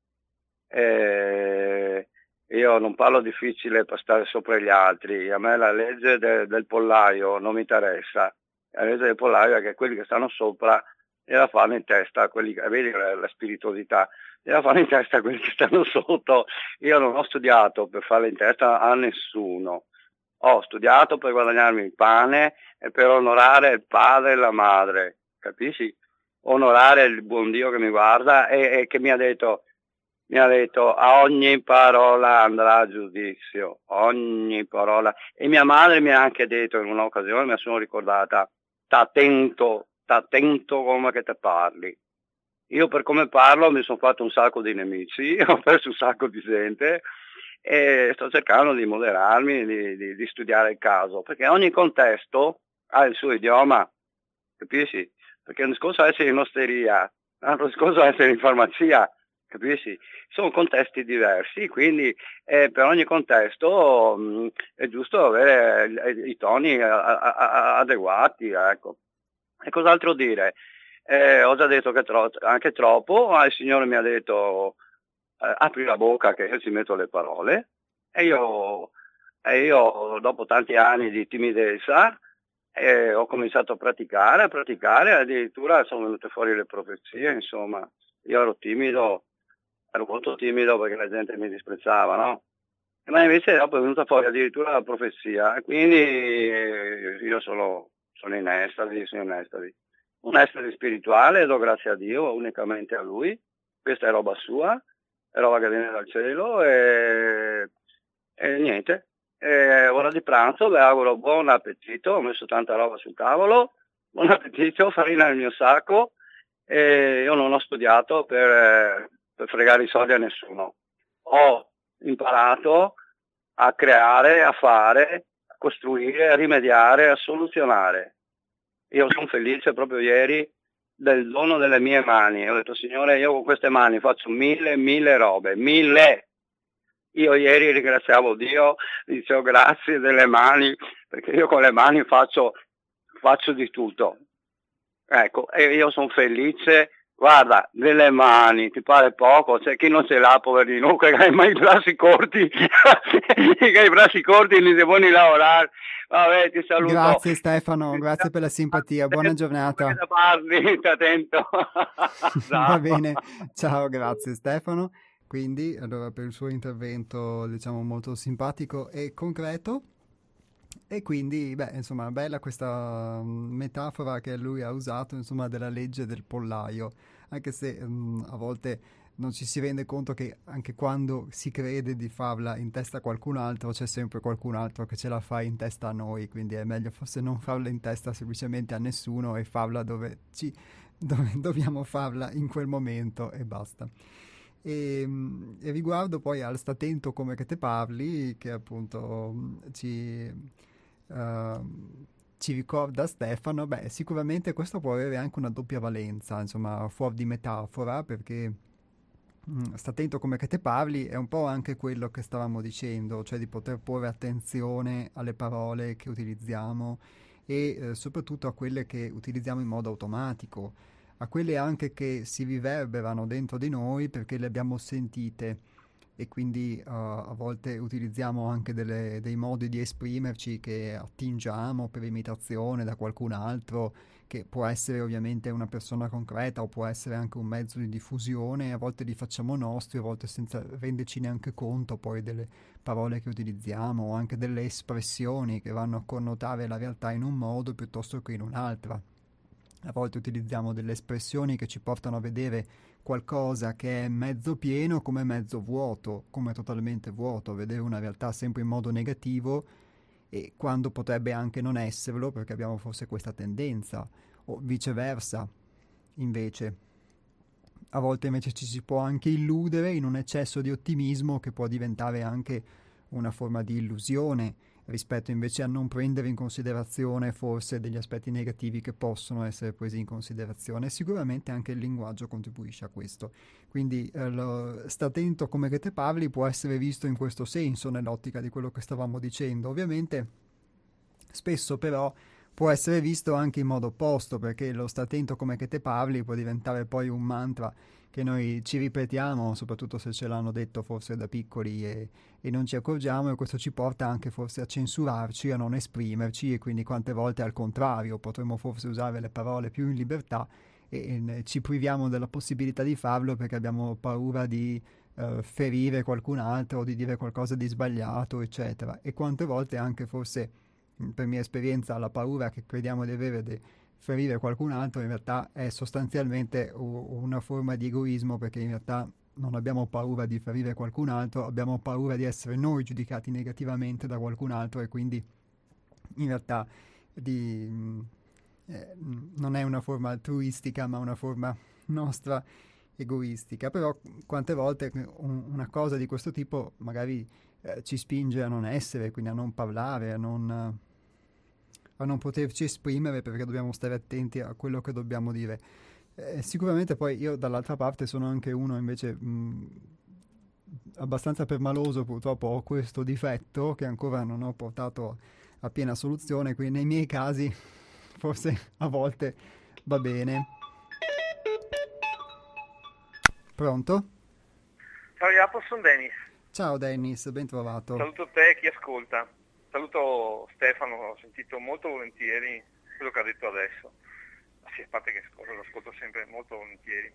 io non parlo difficile per stare sopra gli altri. A me la legge del pollaio non mi interessa. La legge del pollaio è che quelli che stanno sopra gliela fanno in testa, vedi la spirituosità, gliela fanno in testa a quelli che stanno sotto. Io non ho studiato per farla in testa a nessuno. Ho studiato per guadagnarmi il pane e per onorare il padre e la madre, capisci? Onorare il buon Dio che mi guarda e che mi ha detto a ogni parola andrà a giudizio, ogni parola. E mia madre mi ha anche detto in un'occasione, me sono ricordata: sta attento come che te parli. Io per come parlo mi sono fatto un sacco di nemici, ho perso un sacco di gente e sto cercando di moderarmi, di studiare il caso, perché ogni contesto ha il suo idioma, capisci? Perché un discorso è essere in osteria, un altro discorso è essere in farmacia, capisci? Sono contesti diversi, quindi per ogni contesto è giusto avere i toni adeguati, ecco. E cos'altro dire? Ho già detto che anche troppo, il Signore mi ha detto apri la bocca che io ci metto le parole, e io dopo tanti anni di timidezza ho cominciato a praticare, addirittura sono venute fuori le profezie, insomma. Io ero molto timido perché la gente mi disprezzava, no? Ma invece dopo è venuta fuori addirittura la profezia, e quindi io sono in estasi, un estasi spirituale, do grazie a Dio, unicamente a Lui. Questa è roba sua, è roba che viene dal cielo, e niente. Ora di pranzo vi auguro buon appetito, ho messo tanta roba sul tavolo, buon appetito, farina nel mio sacco, e io non ho studiato per fregare i soldi a nessuno. Ho imparato a creare, a fare, a costruire, a rimediare, a soluzionare. Io sono felice proprio ieri del dono delle mie mani. Ho detto: Signore, io con queste mani faccio mille robe, 1000. Io ieri ringraziavo Dio, dicevo grazie delle mani, perché io con le mani faccio di tutto. Ecco, e io sono felice Guarda, delle mani, ti pare poco? C'è chi non ce l'ha, poverino, che ha i bracci corti, che ha i bracci corti e non si può lavorare. Vabbè, ti saluto. Grazie Stefano, grazie per la simpatia, buona giornata. Da parli, stai attento. Va bene, ciao, grazie Stefano. Quindi, allora, per il suo intervento, diciamo, molto simpatico e concreto. E quindi, beh, insomma, bella questa metafora che lui ha usato, insomma, della legge del pollaio, anche se a volte non ci si rende conto che anche quando si crede di farla in testa a qualcun altro, c'è sempre qualcun altro che ce la fa in testa a noi, quindi è meglio forse non farla in testa semplicemente a nessuno e farla dove dobbiamo farla in quel momento e basta. E riguardo poi al sta attento come che te parli, che appunto ci ricorda Stefano, beh, sicuramente questo può avere anche una doppia valenza, insomma, fuori di metafora, perché sta attento come che te parli è un po' anche quello che stavamo dicendo, cioè di poter porre attenzione alle parole che utilizziamo e soprattutto a quelle che utilizziamo in modo automatico, a quelle anche che si riverberano dentro di noi perché le abbiamo sentite e quindi a volte utilizziamo anche dei modi di esprimerci che attingiamo per imitazione da qualcun altro, che può essere ovviamente una persona concreta o può essere anche un mezzo di diffusione, a volte li facciamo nostri, a volte senza renderci neanche conto poi delle parole che utilizziamo o anche delle espressioni che vanno a connotare la realtà in un modo piuttosto che in un'altra. A volte utilizziamo delle espressioni che ci portano a vedere qualcosa che è mezzo pieno come mezzo vuoto, come totalmente vuoto, vedere una realtà sempre in modo negativo e quando potrebbe anche non esserlo perché abbiamo forse questa tendenza, o viceversa, invece. A volte invece ci si può anche illudere in un eccesso di ottimismo che può diventare anche una forma di illusione rispetto invece a non prendere in considerazione forse degli aspetti negativi che possono essere presi in considerazione. Sicuramente anche il linguaggio contribuisce a questo. Quindi sta attento come che te parli può essere visto in questo senso nell'ottica di quello che stavamo dicendo. Ovviamente spesso però può essere visto anche in modo opposto, perché lo sta attento come che te parli può diventare poi un mantra che noi ci ripetiamo, soprattutto se ce l'hanno detto forse da piccoli e non ci accorgiamo, e questo ci porta anche forse a censurarci, a non esprimerci, e quindi quante volte al contrario potremmo forse usare le parole più in libertà e ci priviamo della possibilità di farlo perché abbiamo paura di ferire qualcun altro o di dire qualcosa di sbagliato, eccetera. E quante volte anche forse, per mia esperienza, la paura che crediamo di avere di ferire qualcun altro in realtà è sostanzialmente una forma di egoismo, perché in realtà non abbiamo paura di ferire qualcun altro, abbiamo paura di essere noi giudicati negativamente da qualcun altro e quindi in realtà non è una forma altruistica ma una forma nostra egoistica. Però quante volte una cosa di questo tipo magari ci spinge a non essere, quindi a non parlare, a non poterci esprimere perché dobbiamo stare attenti a quello che dobbiamo dire. Sicuramente poi io dall'altra parte sono anche uno invece abbastanza permaloso, purtroppo ho questo difetto che ancora non ho portato a piena soluzione, quindi nei miei casi forse a volte va bene. Pronto? Ciao Jacopo, sono Dennis. Ciao Dennis, ben trovato. Saluto te e chi ascolta. Saluto Stefano, ho sentito molto volentieri quello che ha detto adesso. Sì, a parte che lo ascolto sempre molto volentieri.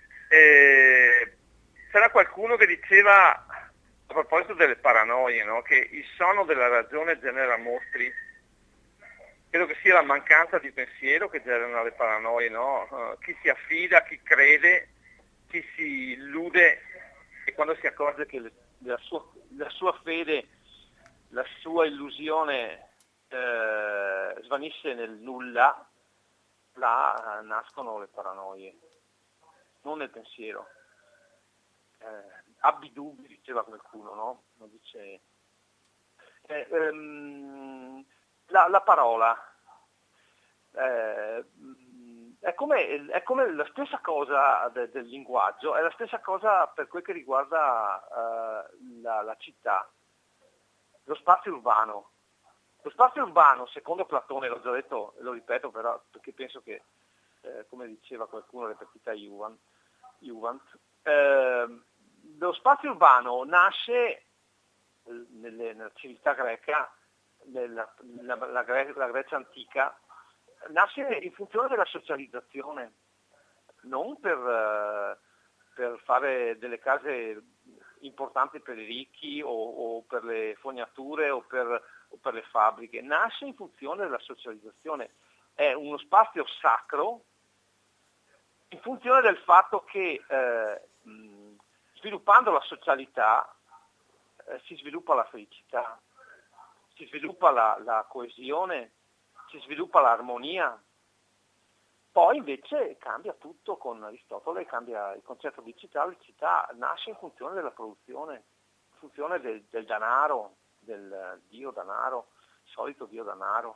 C'era qualcuno che diceva, a proposito delle paranoie, no? Che il sonno della ragione genera mostri. Credo che sia la mancanza di pensiero che genera le paranoie, no? Chi si affida, chi crede, chi si illude e quando si accorge che la sua fede, la sua illusione svanisce nel nulla, là nascono le paranoie, non nel pensiero. Abbi dubbi, diceva qualcuno, no? Dice, la parola è come la stessa cosa del linguaggio, è la stessa cosa per quel che riguarda la città, lo spazio urbano. Lo spazio urbano, secondo Platone, l'ho già detto e lo ripeto però perché penso che come diceva qualcuno, repetita Juvent. Lo spazio urbano nasce nella civiltà greca, la Grecia antica, nasce in funzione della socializzazione, non per fare delle case importanti per i ricchi o per le fognature o per le fabbriche, nasce in funzione della socializzazione, è uno spazio sacro in funzione del fatto che sviluppando la socialità si sviluppa la felicità, si sviluppa la coesione, si sviluppa l'armonia. Poi invece cambia tutto con Aristotele, cambia il concetto di città. La città nasce in funzione della produzione, in funzione del denaro, del dio denaro, il solito dio denaro.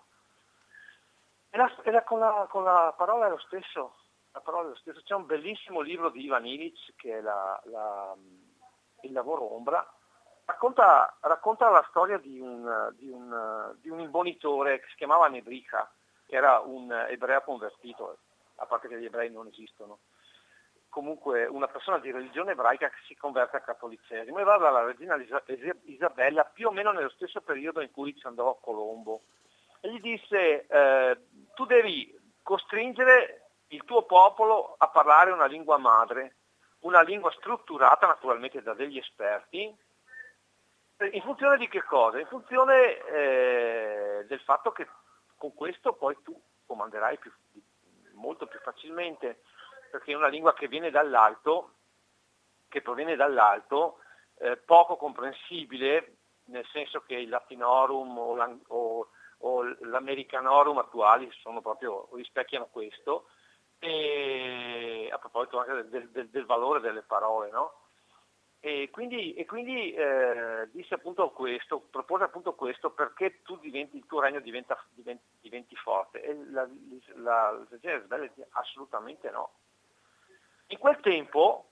Con la parola è lo stesso. La parola è lo stesso. C'è un bellissimo libro di Ivan Illich che è Il lavoro ombra. Racconta la storia di un imbonitore che si chiamava Nebrica, che era un ebreo convertito, a parte che gli ebrei non esistono. Comunque una persona di religione ebraica che si converte al cattolicesimo e va dalla regina Isabella più o meno nello stesso periodo in cui ci andò Colombo. E gli disse, tu devi costringere il tuo popolo a parlare una lingua madre, una lingua strutturata naturalmente da degli esperti. In funzione di che cosa? In funzione del fatto che con questo poi tu comanderai molto più facilmente, perché è una lingua che viene dall'alto, che proviene dall'alto, poco comprensibile, nel senso che il latinorum o l'americanorum attuali rispecchiano questo, e a proposito anche del valore delle parole, no? E quindi disse appunto questo, propose appunto questo perché il tuo regno diventi forte. E la regina Isabella dice assolutamente no. In quel tempo,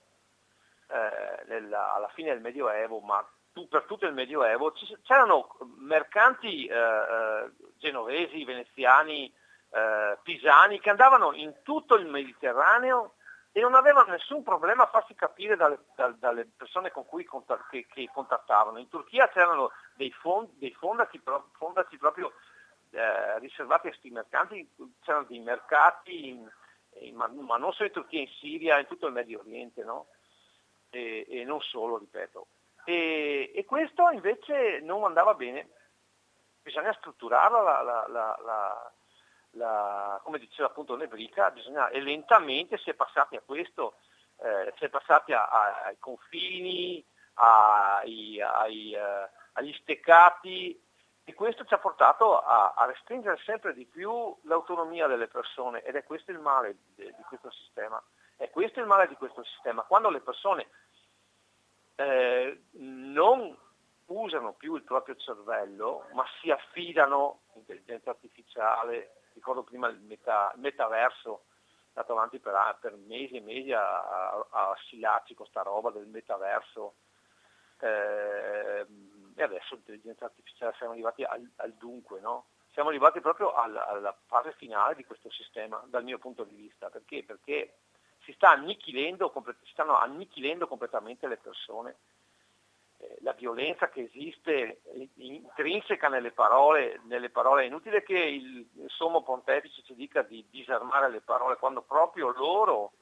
alla fine del Medioevo, ma per tutto il Medioevo, c'erano mercanti genovesi, veneziani, pisani che andavano in tutto il Mediterraneo e non avevano nessun problema a farsi capire dalle persone con cui che contattavano. In Turchia c'erano dei fondati proprio riservati a questi mercanti, c'erano dei mercati, ma non solo in Turchia, in Siria, in tutto il Medio Oriente, no? E non solo, ripeto. E questo invece non andava bene, bisogna strutturarla come diceva appunto Nebrica, e lentamente si è passati a questo, si è passati ai confini, agli steccati, e questo ci ha portato a restringere sempre di più l'autonomia delle persone, ed è questo il male di questo sistema. È questo il male di questo sistema, quando le persone non usano più il proprio cervello, ma si affidano all'intelligenza artificiale. Ricordo prima il metaverso, è andato avanti per mesi e mesi a scilarci con sta roba del metaverso, e adesso l'intelligenza artificiale siamo arrivati al dunque, no? Siamo arrivati proprio alla fase finale di questo sistema, dal mio punto di vista. Perché? Perché si stanno annichilendo completamente le persone. La violenza che esiste intrinseca nelle parole, è inutile che il sommo pontefice ci dica di disarmare le parole, quando proprio loro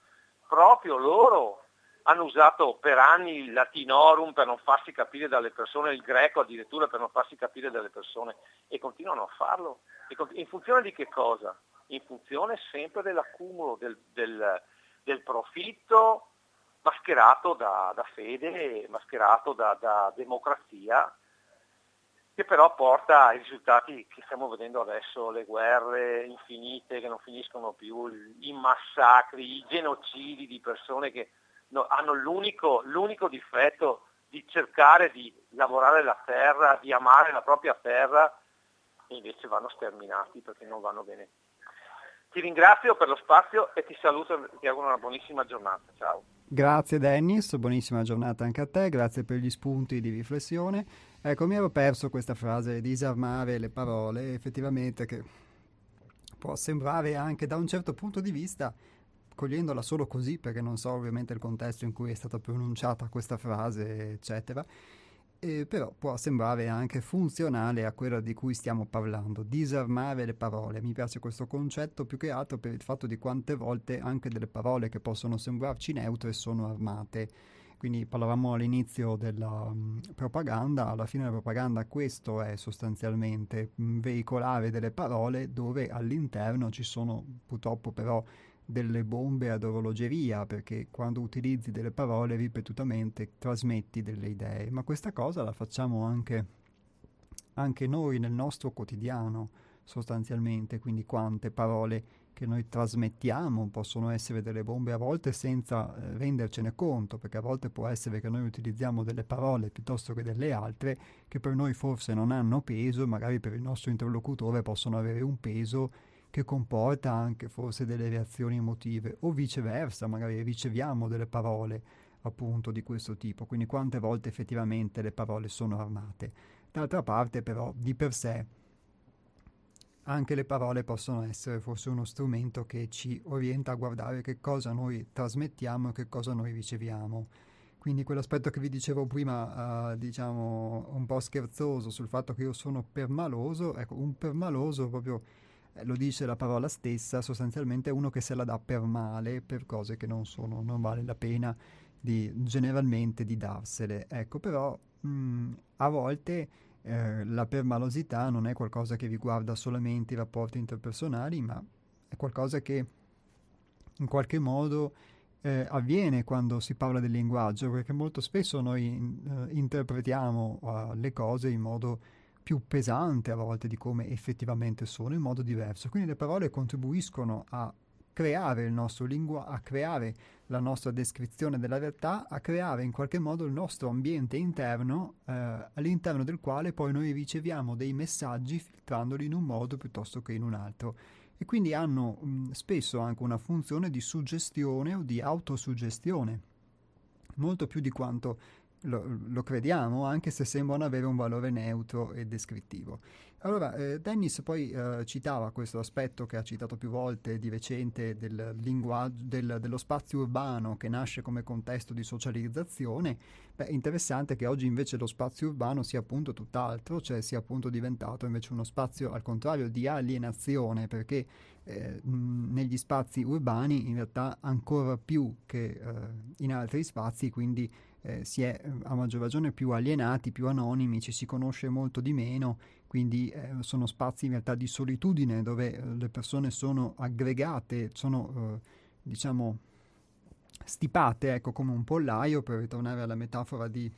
hanno usato per anni il latinorum per non farsi capire dalle persone, il greco addirittura per non farsi capire dalle persone, e continuano a farlo. In funzione di che cosa? In funzione sempre dell'accumulo del profitto, mascherato da fede, mascherato da democrazia, che però porta ai risultati che stiamo vedendo adesso, le guerre infinite che non finiscono più, i massacri, i genocidi di persone che hanno l'unico difetto di cercare di lavorare la terra, di amare la propria terra, e invece vanno sterminati perché non vanno bene. Ti ringrazio per lo spazio e ti saluto e ti auguro una buonissima giornata. Ciao. Grazie Dennis, buonissima giornata anche a te, grazie per gli spunti di riflessione. Ecco, mi ero perso questa frase, disarmare le parole, effettivamente che può sembrare anche da un certo punto di vista, cogliendola solo così, perché non so ovviamente il contesto in cui è stata pronunciata questa frase, eccetera, però può sembrare anche funzionale a quello di cui stiamo parlando, disarmare le parole. Mi piace questo concetto più che altro per il fatto di quante volte anche delle parole che possono sembrarci neutre sono armate. Quindi parlavamo all'inizio della propaganda, alla fine della propaganda questo è sostanzialmente veicolare delle parole dove all'interno ci sono purtroppo però delle bombe ad orologeria, perché quando utilizzi delle parole ripetutamente trasmetti delle idee, ma questa cosa la facciamo anche noi nel nostro quotidiano sostanzialmente, quindi quante parole che noi trasmettiamo possono essere delle bombe a volte senza rendercene conto, perché a volte può essere che noi utilizziamo delle parole piuttosto che delle altre che per noi forse non hanno peso, magari per il nostro interlocutore possono avere un peso che comporta anche forse delle reazioni emotive, o viceversa, magari riceviamo delle parole appunto di questo tipo, quindi quante volte effettivamente le parole sono armate. D'altra parte però di per sé anche le parole possono essere forse uno strumento che ci orienta a guardare che cosa noi trasmettiamo e che cosa noi riceviamo. Quindi quell'aspetto che vi dicevo prima, diciamo un po' scherzoso sul fatto che io sono permaloso, ecco, un permaloso proprio lo dice la parola stessa, sostanzialmente è uno che se la dà per male, per cose che non vale la pena generalmente di darsele. Ecco, però a volte la permalosità non è qualcosa che riguarda solamente i rapporti interpersonali, ma è qualcosa che in qualche modo avviene quando si parla del linguaggio, perché molto spesso noi interpretiamo le cose in modo più pesante a volte di come effettivamente sono, in modo diverso. Quindi le parole contribuiscono a creare il nostro linguaggio, a creare la nostra descrizione della realtà, a creare in qualche modo il nostro ambiente interno, all'interno del quale poi noi riceviamo dei messaggi filtrandoli in un modo piuttosto che in un altro. E quindi hanno spesso anche una funzione di suggestione o di autosuggestione, molto più di quanto lo crediamo, anche se sembrano avere un valore neutro e descrittivo. Allora, Dennis poi citava questo aspetto che ha citato più volte di recente del linguaggio, dello spazio urbano che nasce come contesto di socializzazione. Beh, interessante che oggi invece lo spazio urbano sia appunto tutt'altro, cioè sia appunto diventato invece uno spazio al contrario di alienazione, perché negli spazi urbani in realtà ancora più che in altri spazi, quindi si è a maggior ragione più alienati, più anonimi, ci si conosce molto di meno, quindi sono spazi in realtà di solitudine dove le persone sono aggregate, sono diciamo stipate, ecco, come un pollaio, per ritornare alla metafora di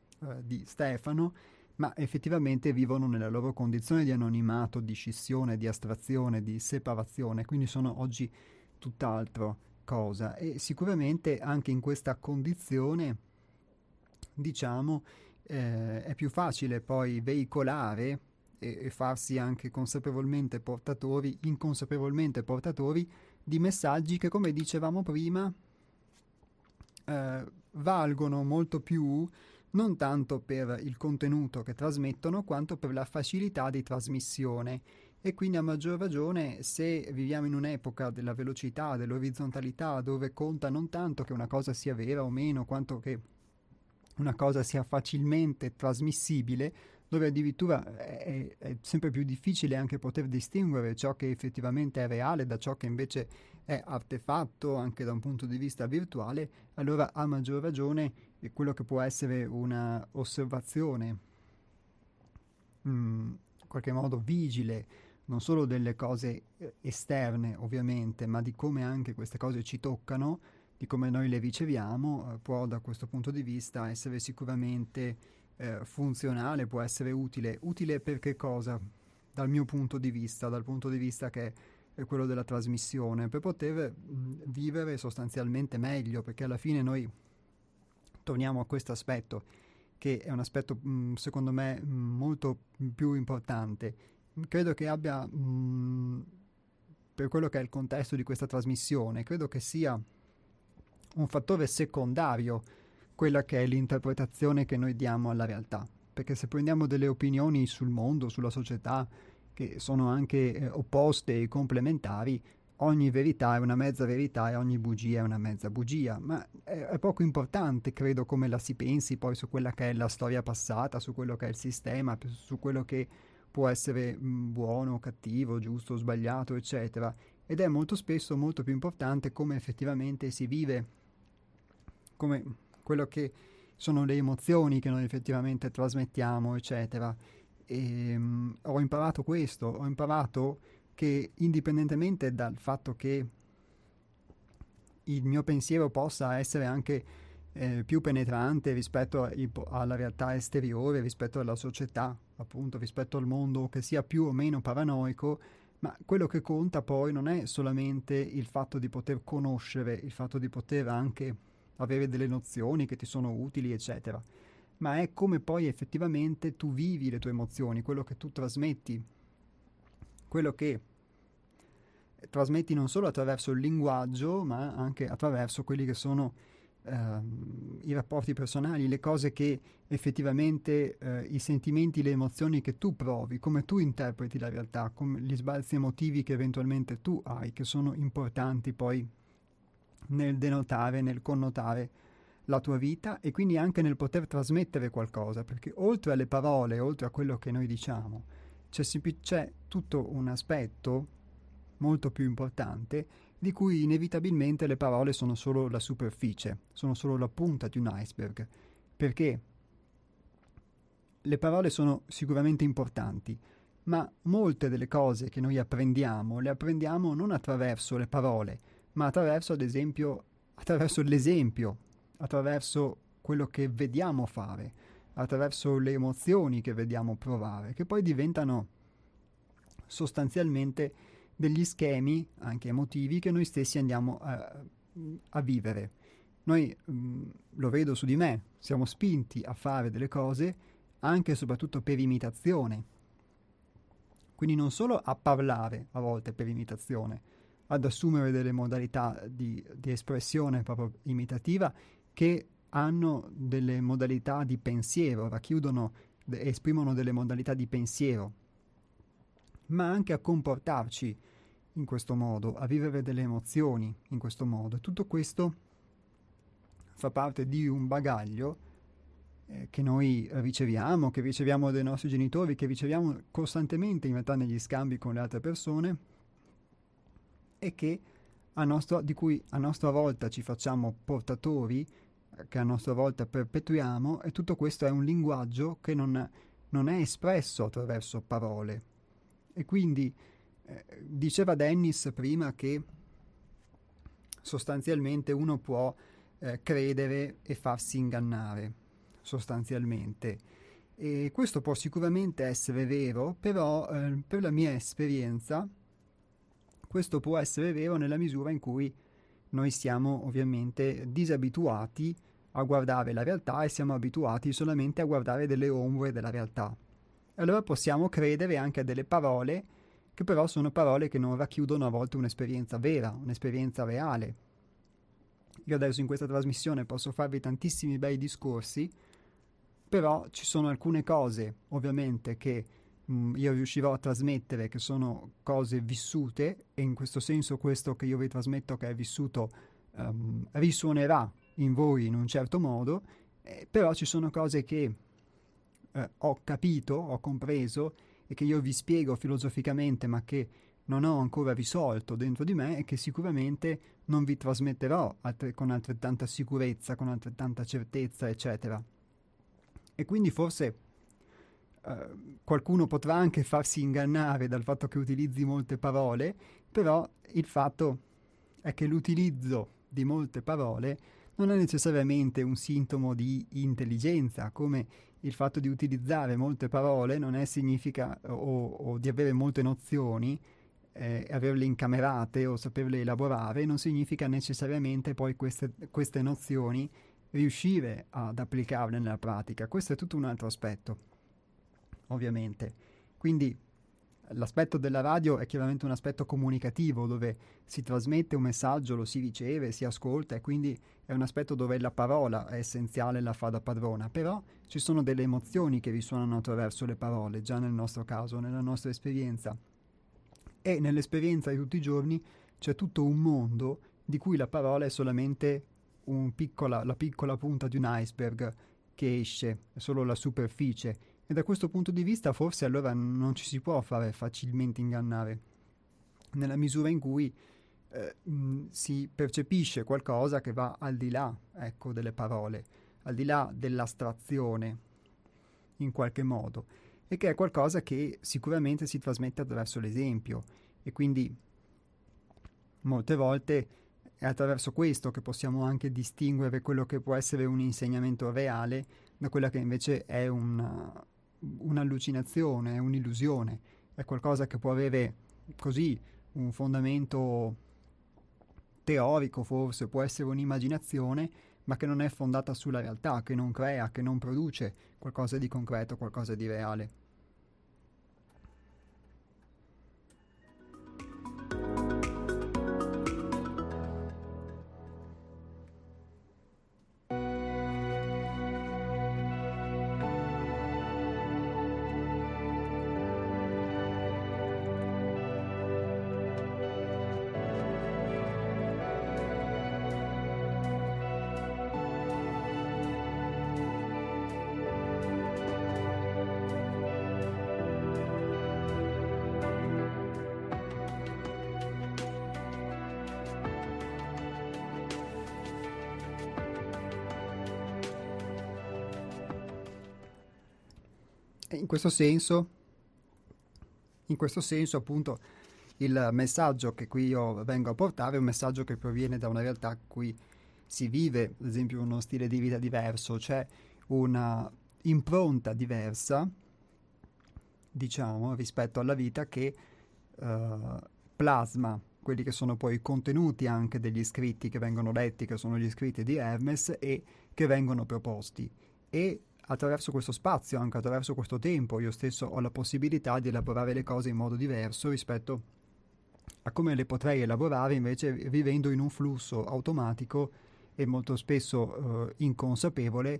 Stefano, ma effettivamente vivono nella loro condizione di anonimato, di scissione, di astrazione, di separazione, quindi sono oggi tutt'altro cosa. E sicuramente anche in questa condizione, diciamo, è più facile poi veicolare e farsi anche consapevolmente portatori, inconsapevolmente portatori di messaggi che, come dicevamo prima, valgono molto più non tanto per il contenuto che trasmettono quanto per la facilità di trasmissione. E quindi a maggior ragione se viviamo in un'epoca della velocità, dell'orizzontalità, dove conta non tanto che una cosa sia vera o meno quanto che una cosa sia facilmente trasmissibile, dove addirittura è sempre più difficile anche poter distinguere ciò che effettivamente è reale da ciò che invece è artefatto anche da un punto di vista virtuale, allora a maggior ragione quello che può essere una osservazione in qualche modo vigile, non solo delle cose esterne ovviamente, ma di come anche queste cose ci toccano, di come noi le riceviamo, può da questo punto di vista essere sicuramente funzionale, può essere utile. Utile per che cosa? Dal mio punto di vista, dal punto di vista che è quello della trasmissione, per poter vivere sostanzialmente meglio, perché alla fine noi torniamo a questo aspetto, che è un aspetto secondo me molto più importante. Credo che abbia, per quello che è il contesto di questa trasmissione, credo che sia un fattore secondario quella che è l'interpretazione che noi diamo alla realtà, perché se prendiamo delle opinioni sul mondo, sulla società, che sono anche opposte e complementari, ogni verità è una mezza verità e ogni bugia è una mezza bugia, ma è poco importante, credo, come la si pensi poi su quella che è la storia passata, su quello che è il sistema, su quello che può essere buono, cattivo, giusto, sbagliato, eccetera. Ed è molto spesso molto più importante come effettivamente si vive, come quello che sono le emozioni che noi effettivamente trasmettiamo, eccetera. E ho imparato questo, ho imparato che indipendentemente dal fatto che il mio pensiero possa essere anche più penetrante rispetto alla realtà esteriore, rispetto alla società, appunto, rispetto al mondo, che sia più o meno paranoico, ma quello che conta poi non è solamente il fatto di poter conoscere, il fatto di poter anche avere delle nozioni che ti sono utili, eccetera, ma è come poi effettivamente tu vivi le tue emozioni, quello che tu trasmetti, quello che trasmetti non solo attraverso il linguaggio, ma anche attraverso quelli che sono i rapporti personali, le cose che effettivamente, i sentimenti, le emozioni che tu provi, come tu interpreti la realtà, come gli sbalzi emotivi che eventualmente tu hai, che sono importanti poi nel denotare, nel connotare la tua vita e quindi anche nel poter trasmettere qualcosa, perché oltre alle parole, oltre a quello che noi diciamo, c'è tutto un aspetto molto più importante di cui inevitabilmente le parole sono solo la superficie, sono solo la punta di un iceberg, perché le parole sono sicuramente importanti, ma molte delle cose che noi apprendiamo, le apprendiamo non attraverso le parole, ma attraverso, ad esempio, attraverso l'esempio, attraverso quello che vediamo fare, attraverso le emozioni che vediamo provare, che poi diventano sostanzialmente degli schemi, anche emotivi, che noi stessi andiamo a vivere. Noi, lo vedo su di me, siamo spinti a fare delle cose anche e soprattutto per imitazione. Quindi non solo a parlare, a volte per imitazione, ad assumere delle modalità di espressione proprio imitativa che hanno delle modalità di pensiero, racchiudono, esprimono delle modalità di pensiero, ma anche a comportarci in questo modo, a vivere delle emozioni in questo modo. Tutto questo fa parte di un bagaglio che noi riceviamo, che riceviamo dai nostri genitori, che riceviamo costantemente in realtà negli scambi con le altre persone e che di cui a nostra volta ci facciamo portatori, che a nostra volta perpetuiamo, e tutto questo è un linguaggio che non è espresso attraverso parole. E quindi diceva Dennis prima che sostanzialmente uno può credere e farsi ingannare, sostanzialmente. E questo può sicuramente essere vero, però per la mia esperienza questo può essere vero nella misura in cui noi siamo ovviamente disabituati a guardare la realtà e siamo abituati solamente a guardare delle ombre della realtà. Allora possiamo credere anche a delle parole che però sono parole che non racchiudono a volte un'esperienza vera, un'esperienza reale. Io adesso in questa trasmissione posso farvi tantissimi bei discorsi, però ci sono alcune cose ovviamente che io riuscirò a trasmettere, che sono cose vissute, e in questo senso questo che io vi trasmetto che è vissuto risuonerà in voi in un certo modo, però ci sono cose che ho capito, ho compreso e che io vi spiego filosoficamente ma che non ho ancora risolto dentro di me e che sicuramente non vi trasmetterò con altrettanta sicurezza, con altrettanta certezza, eccetera. E quindi forse qualcuno potrà anche farsi ingannare dal fatto che utilizzi molte parole, però il fatto è che l'utilizzo di molte parole non è necessariamente un sintomo di intelligenza, come il fatto di utilizzare molte parole non è significa o di avere molte nozioni, averle incamerate o saperle elaborare, non significa necessariamente poi queste nozioni riuscire ad applicarle nella pratica. Questo è tutto un altro aspetto, ovviamente. Quindi L'aspetto della radio è chiaramente un aspetto comunicativo, dove si trasmette un messaggio, lo si riceve, si ascolta, e quindi è un aspetto dove la parola è essenziale, la fa da padrona. Però ci sono delle emozioni che risuonano attraverso le parole, già nel nostro caso, nella nostra esperienza. E nell'esperienza di tutti i giorni c'è tutto un mondo di cui la parola è solamente la piccola punta di un iceberg che esce, è solo la superficie. E da questo punto di vista forse allora non ci si può fare facilmente ingannare, nella misura in cui si percepisce qualcosa che va al di là, ecco, delle parole, al di là dell'astrazione, in qualche modo, e che è qualcosa che sicuramente si trasmette attraverso l'esempio, e quindi molte volte è attraverso questo che possiamo anche distinguere quello che può essere un insegnamento reale da quella che invece è un'allucinazione, è un'illusione, è qualcosa che può avere così un fondamento teorico, forse può essere un'immaginazione, ma che non è fondata sulla realtà, che non crea, che non produce qualcosa di concreto, qualcosa di reale. E in questo senso appunto il messaggio che qui io vengo a portare è un messaggio che proviene da una realtà in cui si vive, ad esempio, uno stile di vita diverso, c'è una impronta diversa, diciamo, rispetto alla vita che plasma quelli che sono poi i contenuti anche degli scritti che vengono letti, che sono gli scritti di Hermes e che vengono proposti. E attraverso questo spazio, anche attraverso questo tempo, io stesso ho la possibilità di elaborare le cose in modo diverso rispetto a come le potrei elaborare invece vivendo in un flusso automatico e molto spesso inconsapevole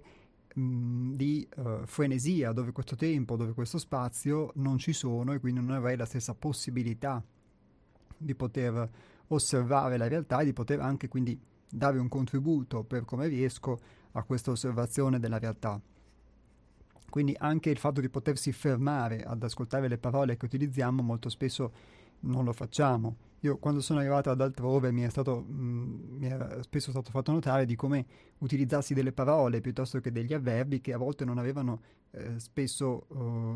di frenesia, dove questo tempo, dove questo spazio non ci sono, e quindi non avrei la stessa possibilità di poter osservare la realtà e di poter anche quindi dare un contributo per come riesco a questa osservazione della realtà. Quindi anche il fatto di potersi fermare ad ascoltare le parole che utilizziamo molto spesso non lo facciamo. Io quando sono arrivato ad altrove mi è spesso stato fatto notare di come utilizzassi delle parole piuttosto che degli avverbi che a volte non avevano spesso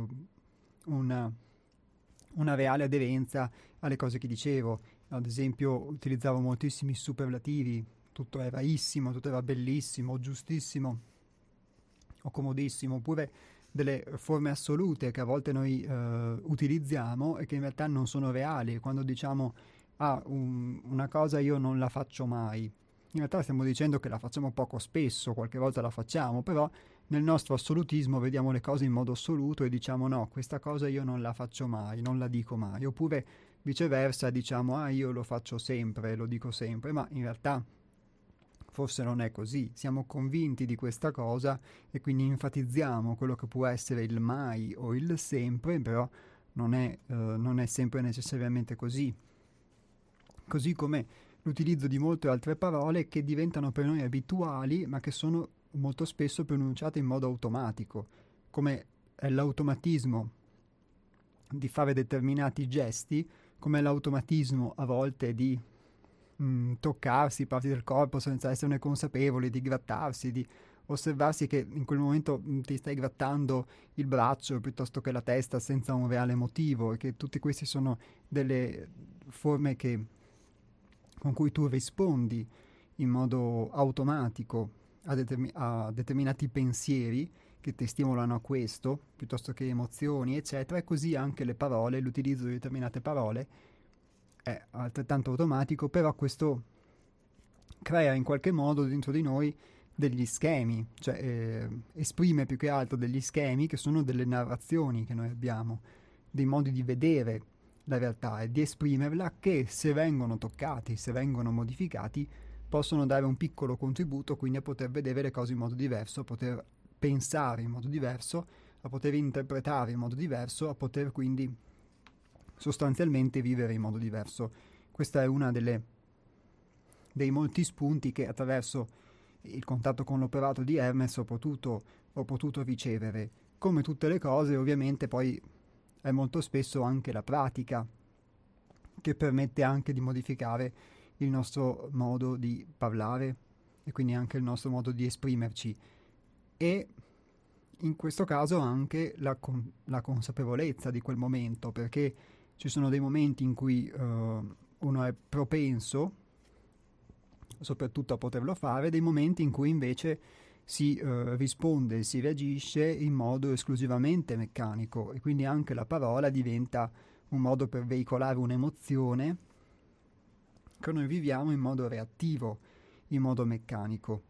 una reale aderenza alle cose che dicevo. Ad esempio utilizzavo moltissimi superlativi, tutto era rarissimo, tutto era bellissimo, giustissimo o comodissimo, oppure delle forme assolute che a volte noi utilizziamo e che in realtà non sono reali. Quando diciamo una cosa io non la faccio mai, in realtà stiamo dicendo che la facciamo poco spesso, qualche volta la facciamo, però nel nostro assolutismo vediamo le cose in modo assoluto e diciamo no, questa cosa io non la faccio mai, non la dico mai, oppure viceversa diciamo io lo faccio sempre, lo dico sempre, ma in realtà forse non è così, siamo convinti di questa cosa e quindi enfatizziamo quello che può essere il mai o il sempre, però non è sempre necessariamente così. Così come l'utilizzo di molte altre parole che diventano per noi abituali, ma che sono molto spesso pronunciate in modo automatico, come è l'automatismo di fare determinati gesti, come l'automatismo a volte di toccarsi parti del corpo senza esserne consapevoli, di grattarsi, di osservarsi che in quel momento ti stai grattando il braccio piuttosto che la testa senza un reale motivo, e che tutti questi sono delle forme con cui tu rispondi in modo automatico a determinati pensieri che ti stimolano a questo, piuttosto che emozioni, eccetera, e così anche le parole, l'utilizzo di determinate parole è altrettanto automatico, però questo crea in qualche modo dentro di noi degli schemi, cioè esprime più che altro degli schemi che sono delle narrazioni che noi abbiamo, dei modi di vedere la realtà e di esprimerla che, se vengono toccati, se vengono modificati, possono dare un piccolo contributo quindi a poter vedere le cose in modo diverso, a poter pensare in modo diverso, a poter interpretare in modo diverso, a poter quindi sostanzialmente vivere in modo diverso. Questa è una dei molti spunti che attraverso il contatto con l'operato di Hermes ho potuto ricevere. Come tutte le cose, ovviamente poi è molto spesso anche la pratica che permette anche di modificare il nostro modo di parlare e quindi anche il nostro modo di esprimerci, e in questo caso anche la consapevolezza di quel momento, perché ci sono dei momenti in cui uno è propenso soprattutto a poterlo fare, dei momenti in cui invece si risponde, si reagisce in modo esclusivamente meccanico, e quindi anche la parola diventa un modo per veicolare un'emozione che noi viviamo in modo reattivo, in modo meccanico.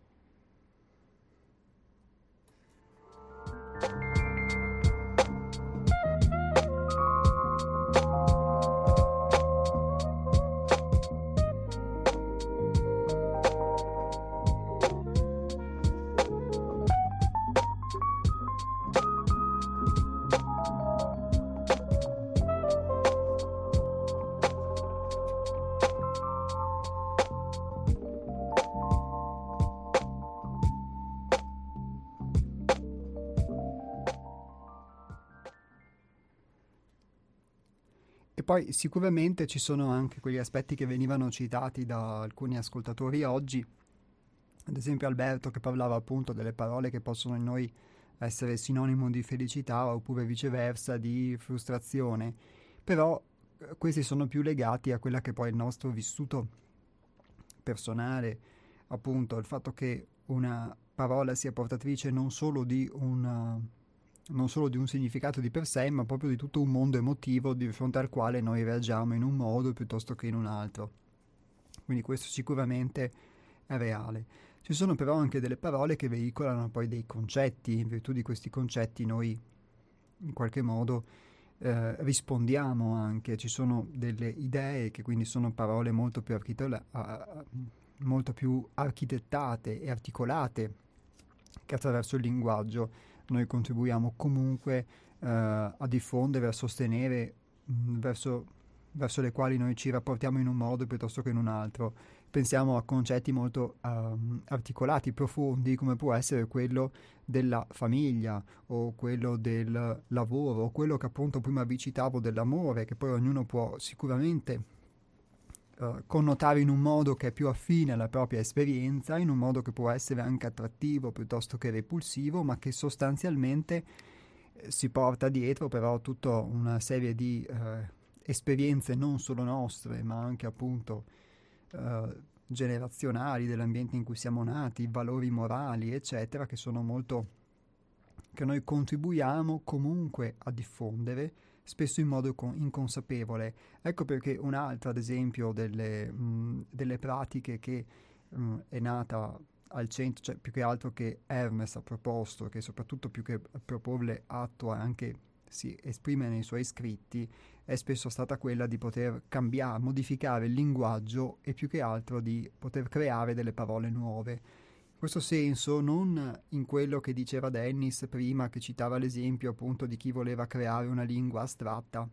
E poi sicuramente ci sono anche quegli aspetti che venivano citati da alcuni ascoltatori oggi, ad esempio Alberto che parlava appunto delle parole che possono in noi essere sinonimo di felicità oppure viceversa di frustrazione, però questi sono più legati a quella che poi è il nostro vissuto personale, appunto il fatto che una parola sia portatrice non solo di un significato di per sé, ma proprio di tutto un mondo emotivo di fronte al quale noi reagiamo in un modo piuttosto che in un altro. Quindi questo sicuramente è reale. Ci sono però anche delle parole che veicolano poi dei concetti, in virtù di questi concetti noi in qualche modo rispondiamo anche, ci sono delle idee che quindi sono parole molto più architettate e articolate, che attraverso il linguaggio noi contribuiamo comunque a diffondere, a sostenere, verso le quali noi ci rapportiamo in un modo piuttosto che in un altro. Pensiamo a concetti molto articolati, profondi, come può essere quello della famiglia o quello del lavoro o quello che appunto prima vi citavo dell'amore, che poi ognuno può sicuramente connotare in un modo che è più affine alla propria esperienza, in un modo che può essere anche attrattivo piuttosto che repulsivo, ma che sostanzialmente si porta dietro però tutta una serie di esperienze non solo nostre, ma anche appunto generazionali, dell'ambiente in cui siamo nati, valori morali, eccetera, che noi contribuiamo comunque a diffondere, spesso in modo inconsapevole. Ecco perché un'altra, ad esempio, delle pratiche che è nata al centro, cioè più che altro che Hermes ha proposto, che soprattutto più che proporle attua anche si esprime nei suoi scritti, è spesso stata quella di poter cambiare, modificare il linguaggio e più che altro di poter creare delle parole nuove. In questo senso, non in quello che diceva Dennis prima, che citava l'esempio appunto di chi voleva creare una lingua astratta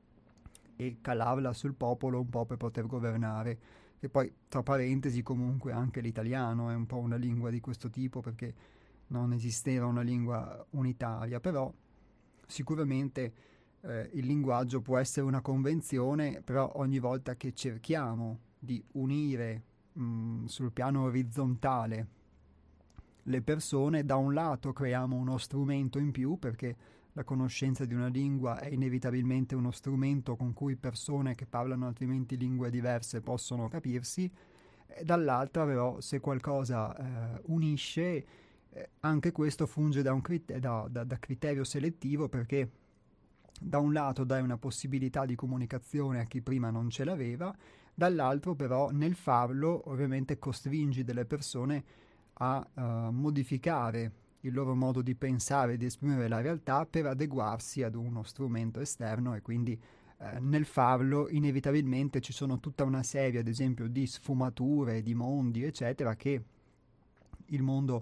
e calarla sul popolo un po' per poter governare, che poi, tra parentesi, comunque anche l'italiano è un po' una lingua di questo tipo, perché non esisteva una lingua unitaria, però sicuramente il linguaggio può essere una convenzione, però ogni volta che cerchiamo di unire sul piano orizzontale le persone, da un lato creiamo uno strumento in più, perché la conoscenza di una lingua è inevitabilmente uno strumento con cui persone che parlano altrimenti lingue diverse possono capirsi, e dall'altra però se qualcosa unisce, anche questo funge da criterio selettivo, perché da un lato dai una possibilità di comunicazione a chi prima non ce l'aveva, dall'altro però nel farlo ovviamente costringi delle persone a modificare il loro modo di pensare e di esprimere la realtà per adeguarsi ad uno strumento esterno, e quindi nel farlo inevitabilmente ci sono tutta una serie, ad esempio, di sfumature, di mondi, eccetera, che il mondo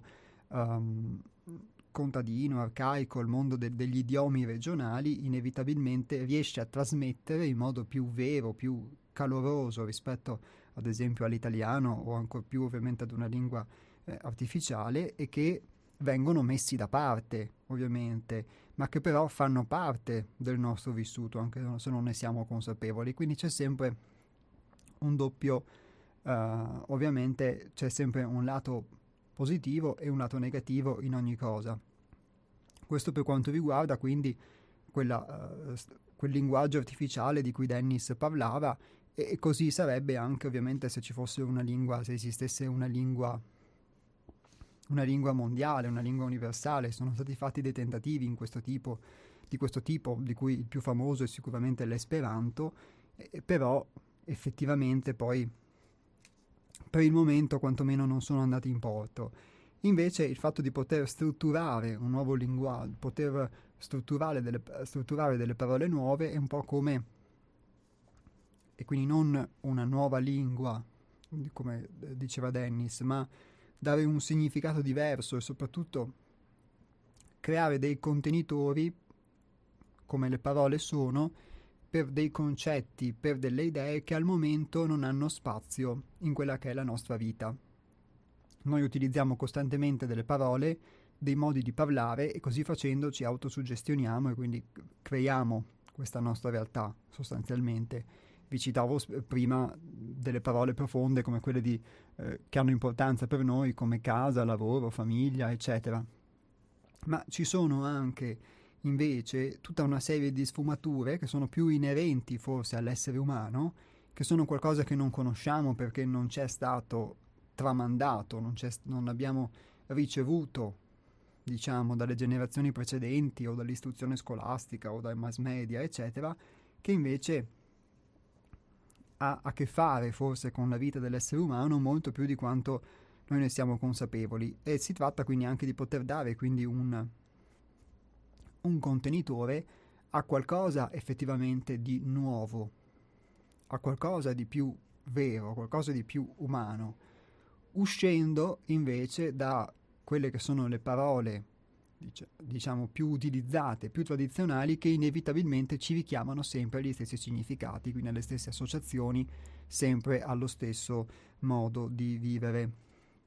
contadino, arcaico, il mondo degli idiomi regionali inevitabilmente riesce a trasmettere in modo più vero, più caloroso rispetto ad esempio all'italiano, o ancora più ovviamente ad una lingua artificiale, e che vengono messi da parte ovviamente, ma che però fanno parte del nostro vissuto anche se non ne siamo consapevoli. Quindi c'è sempre un doppio, ovviamente c'è sempre un lato positivo e un lato negativo in ogni cosa. Questo per quanto riguarda quindi quel linguaggio artificiale di cui Dennis parlava, e così sarebbe anche ovviamente se ci fosse una lingua, se esistesse una lingua mondiale, una lingua universale. Sono stati fatti dei tentativi di questo tipo, di cui il più famoso è sicuramente l'Esperanto, però effettivamente poi per il momento quantomeno non sono andati in porto. Invece il fatto di poter strutturare un nuovo linguaggio, poter strutturare delle parole nuove, è un po' come, e quindi non una nuova lingua, come diceva Dennis, ma dare un significato diverso e soprattutto creare dei contenitori, come le parole sono, per dei concetti, per delle idee che al momento non hanno spazio in quella che è la nostra vita. Noi utilizziamo costantemente delle parole, dei modi di parlare, e così facendo ci autosuggestioniamo e quindi creiamo questa nostra realtà sostanzialmente. Vi citavo prima delle parole profonde come quelle che hanno importanza per noi, come casa, lavoro, famiglia, eccetera. Ma ci sono anche invece tutta una serie di sfumature che sono più inerenti forse all'essere umano, che sono qualcosa che non conosciamo perché non c'è stato tramandato, non abbiamo ricevuto, diciamo, dalle generazioni precedenti o dall'istruzione scolastica o dai mass media, eccetera, che invece ha a che fare forse con la vita dell'essere umano molto più di quanto noi ne siamo consapevoli. E si tratta quindi anche di poter dare quindi un contenitore a qualcosa effettivamente di nuovo, a qualcosa di più vero, a qualcosa di più umano, uscendo invece da quelle che sono le parole, diciamo, più utilizzate, più tradizionali, che inevitabilmente ci richiamano sempre agli stessi significati, quindi alle stesse associazioni, sempre allo stesso modo di vivere.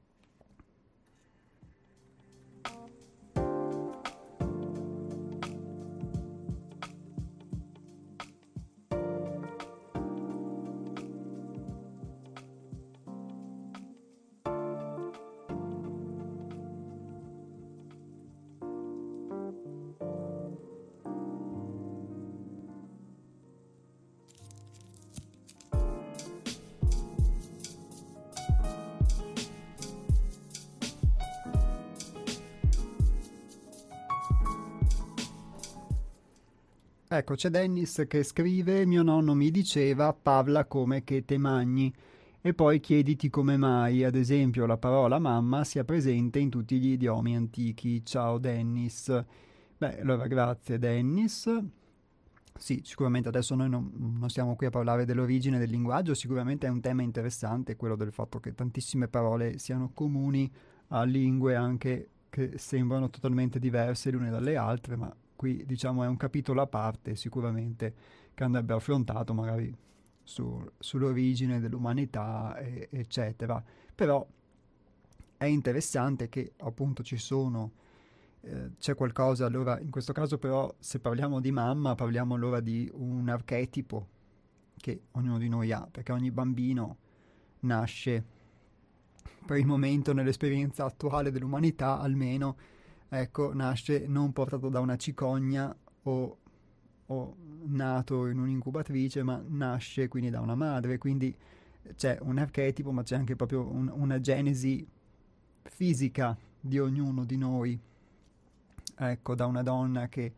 Ecco, c'è Dennis che scrive: mio nonno mi diceva parla come che te magni e poi chiediti come mai, ad esempio, la parola mamma sia presente in tutti gli idiomi antichi. Ciao Dennis. Beh, allora grazie Dennis. Sì, sicuramente adesso noi non siamo qui a parlare dell'origine del linguaggio, sicuramente è un tema interessante quello del fatto che tantissime parole siano comuni a lingue anche che sembrano totalmente diverse le une dalle altre, ma qui diciamo è un capitolo a parte sicuramente che andrebbe affrontato magari sull'origine dell'umanità, eccetera. Però è interessante che appunto c'è qualcosa, allora in questo caso però se parliamo di mamma parliamo allora di un archetipo che ognuno di noi ha, perché ogni bambino nasce, per il momento nell'esperienza attuale dell'umanità almeno, ecco, nasce non portato da una cicogna o nato in un'incubatrice, ma nasce quindi da una madre, quindi c'è un archetipo, ma c'è anche proprio una genesi fisica di ognuno di noi, ecco, da una donna che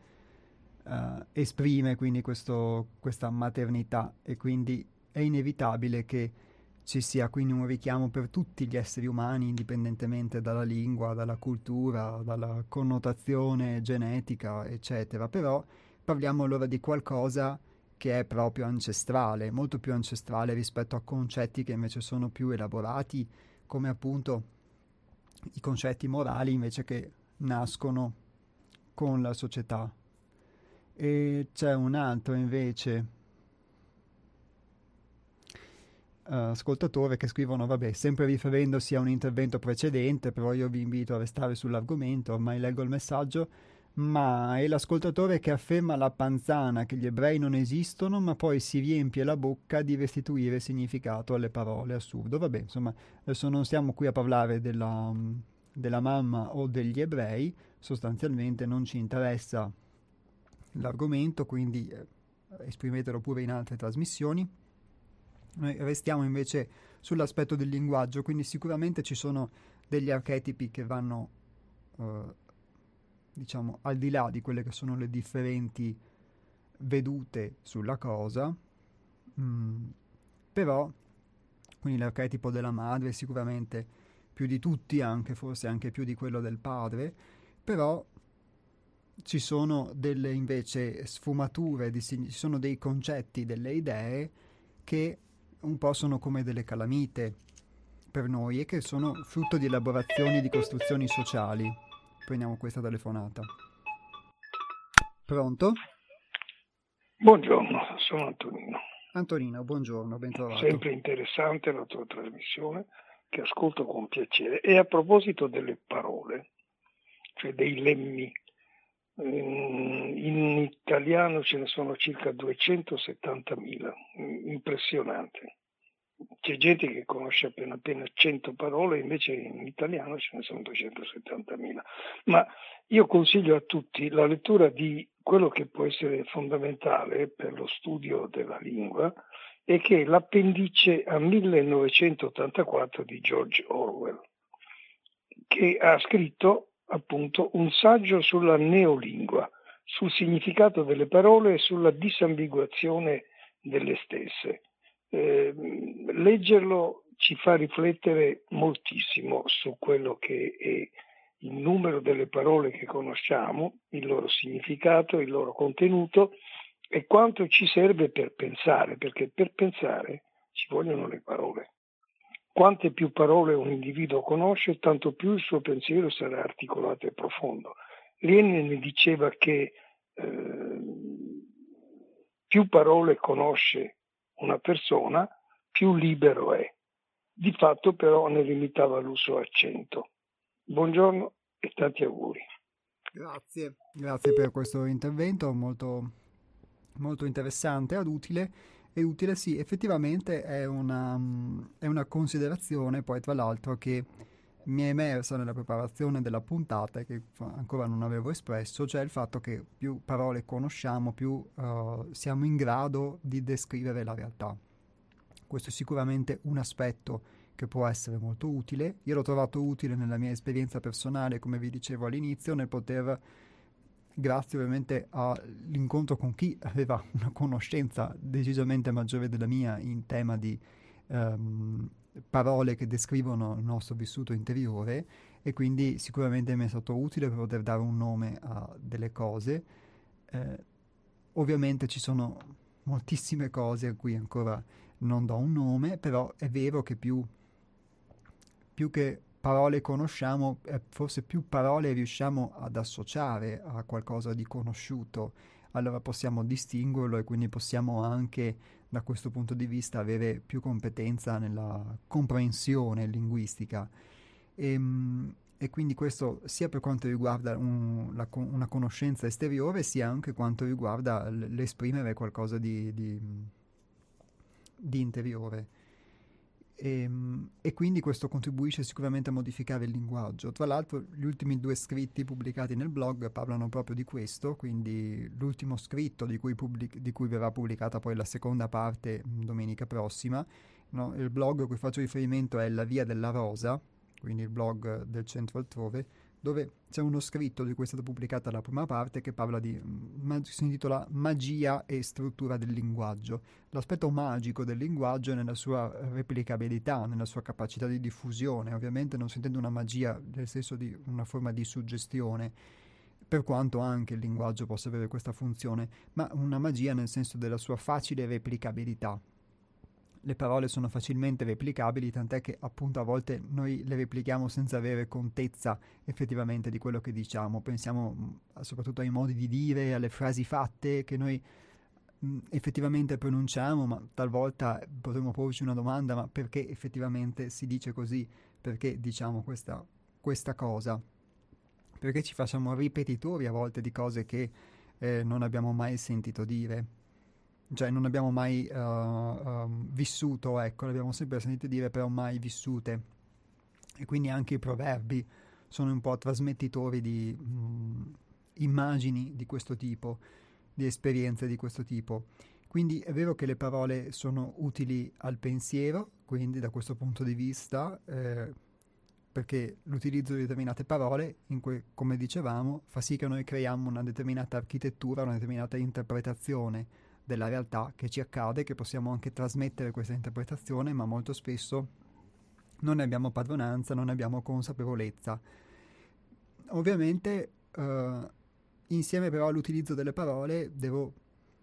esprime quindi questa maternità, e quindi è inevitabile che ci sia quindi un richiamo per tutti gli esseri umani, indipendentemente dalla lingua, dalla cultura, dalla connotazione genetica, eccetera. Però parliamo allora di qualcosa che è proprio ancestrale, molto più ancestrale rispetto a concetti che invece sono più elaborati, come appunto i concetti morali invece che nascono con la società. E c'è un altro invece ascoltatore che scrivono, vabbè, sempre riferendosi a un intervento precedente, però io vi invito a restare sull'argomento, ormai leggo il messaggio, ma è l'ascoltatore che afferma la panzana che gli ebrei non esistono, ma poi si riempie la bocca di restituire significato alle parole. Assurdo. Vabbè, insomma, adesso non stiamo qui a parlare della mamma o degli ebrei, sostanzialmente non ci interessa l'argomento, quindi esprimetelo pure in altre trasmissioni. Noi restiamo invece sull'aspetto del linguaggio, quindi sicuramente ci sono degli archetipi che vanno diciamo al di là di quelle che sono le differenti vedute sulla cosa, però quindi l'archetipo della madre sicuramente più di tutti, anche forse anche più di quello del padre, però ci sono delle invece sfumature, ci sono dei concetti, delle idee che un po' sono come delle calamite per noi e che sono frutto di elaborazioni di costruzioni sociali. Prendiamo questa telefonata. Pronto? Buongiorno, sono Antonino. Antonino, buongiorno, ben trovato. Sempre interessante la tua trasmissione, che ascolto con piacere. E a proposito delle parole, cioè dei lemmi, in italiano ce ne sono circa 270.000, impressionante. C'è gente che conosce appena 100 parole, invece in italiano ce ne sono 270.000. Ma io consiglio a tutti la lettura di quello che può essere fondamentale per lo studio della lingua, e che è l'appendice a 1984 di George Orwell, che ha scritto appunto un saggio sulla neolingua, sul significato delle parole e sulla disambiguazione delle stesse. Leggerlo ci fa riflettere moltissimo su quello che è il numero delle parole che conosciamo, il loro significato, il loro contenuto e quanto ci serve per pensare, perché per pensare ci vogliono le parole. Quante più parole un individuo conosce, tanto più il suo pensiero sarà articolato e profondo. Lenin ne diceva che più parole conosce una persona, più libero è. Di fatto però ne limitava l'uso a 100. Buongiorno e tanti auguri. Grazie per questo intervento molto, molto interessante ed utile. E utile sì, effettivamente è una considerazione poi tra l'altro che mi è emersa nella preparazione della puntata e che ancora non avevo espresso, cioè il fatto che più parole conosciamo, più siamo in grado di descrivere la realtà. Questo è sicuramente un aspetto che può essere molto utile. Io l'ho trovato utile nella mia esperienza personale, come vi dicevo all'inizio, nel poter, grazie ovviamente all'incontro con chi aveva una conoscenza decisamente maggiore della mia in tema di parole che descrivono il nostro vissuto interiore, e quindi sicuramente mi è stato utile per poter dare un nome a delle cose. Ovviamente ci sono moltissime cose a cui ancora non do un nome, però è vero che più che parole conosciamo, forse più parole riusciamo ad associare a qualcosa di conosciuto, allora possiamo distinguerlo e quindi possiamo anche da questo punto di vista avere più competenza nella comprensione linguistica. E quindi questo sia per quanto riguarda una conoscenza esteriore, sia anche quanto riguarda l'esprimere qualcosa di interiore. E quindi questo contribuisce sicuramente a modificare il linguaggio. Tra l'altro gli ultimi 2 scritti pubblicati nel blog parlano proprio di questo, quindi l'ultimo scritto di cui verrà pubblicata poi la seconda parte domenica prossima, no? Il blog a cui faccio riferimento è La Via della Rosa, quindi il blog del Centro Altrove, dove c'è uno scritto di cui è stata pubblicata la prima parte che parla si intitola Magia e struttura del linguaggio. L'aspetto magico del linguaggio è nella sua replicabilità, nella sua capacità di diffusione. Ovviamente non si intende una magia nel senso di una forma di suggestione, per quanto anche il linguaggio possa avere questa funzione, ma una magia nel senso della sua facile replicabilità. Le parole sono facilmente replicabili, tant'è che appunto a volte noi le replichiamo senza avere contezza effettivamente di quello che diciamo. Pensiamo soprattutto ai modi di dire, alle frasi fatte che noi effettivamente pronunciamo, ma talvolta potremmo porci una domanda: ma perché effettivamente si dice così? Perché diciamo questa cosa? Perché ci facciamo ripetitori a volte di cose che non abbiamo mai sentito dire? Cioè non abbiamo mai vissuto, ecco, le abbiamo sempre sentite dire, però mai vissute. E quindi anche i proverbi sono un po' trasmettitori di immagini di questo tipo, di esperienze di questo tipo. Quindi è vero che le parole sono utili al pensiero, quindi da questo punto di vista, perché l'utilizzo di determinate parole, come dicevamo, fa sì che noi creiamo una determinata architettura, una determinata interpretazione della realtà che ci accade, che possiamo anche trasmettere questa interpretazione, ma molto spesso non ne abbiamo padronanza, non ne abbiamo consapevolezza. Ovviamente insieme però all'utilizzo delle parole devo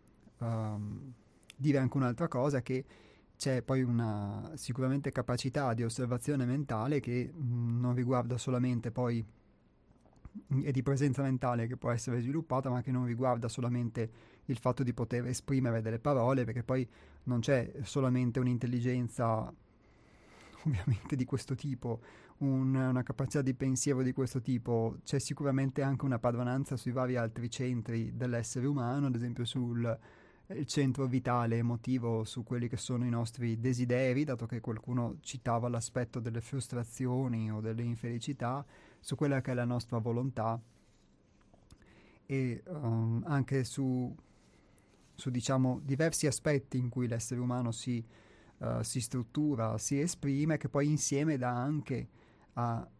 dire anche un'altra cosa, che c'è poi una sicuramente capacità di osservazione mentale che non riguarda solamente poi, e di presenza mentale che può essere sviluppata, ma che non riguarda solamente il fatto di poter esprimere delle parole, perché poi non c'è solamente un'intelligenza ovviamente di questo tipo, una capacità di pensiero di questo tipo, c'è sicuramente anche una padronanza sui vari altri centri dell'essere umano, ad esempio sul centro vitale emotivo, su quelli che sono i nostri desideri, dato che qualcuno citava l'aspetto delle frustrazioni o delle infelicità, su quella che è la nostra volontà, e anche su diciamo diversi aspetti in cui l'essere umano si struttura, si esprime, che poi insieme dà anche a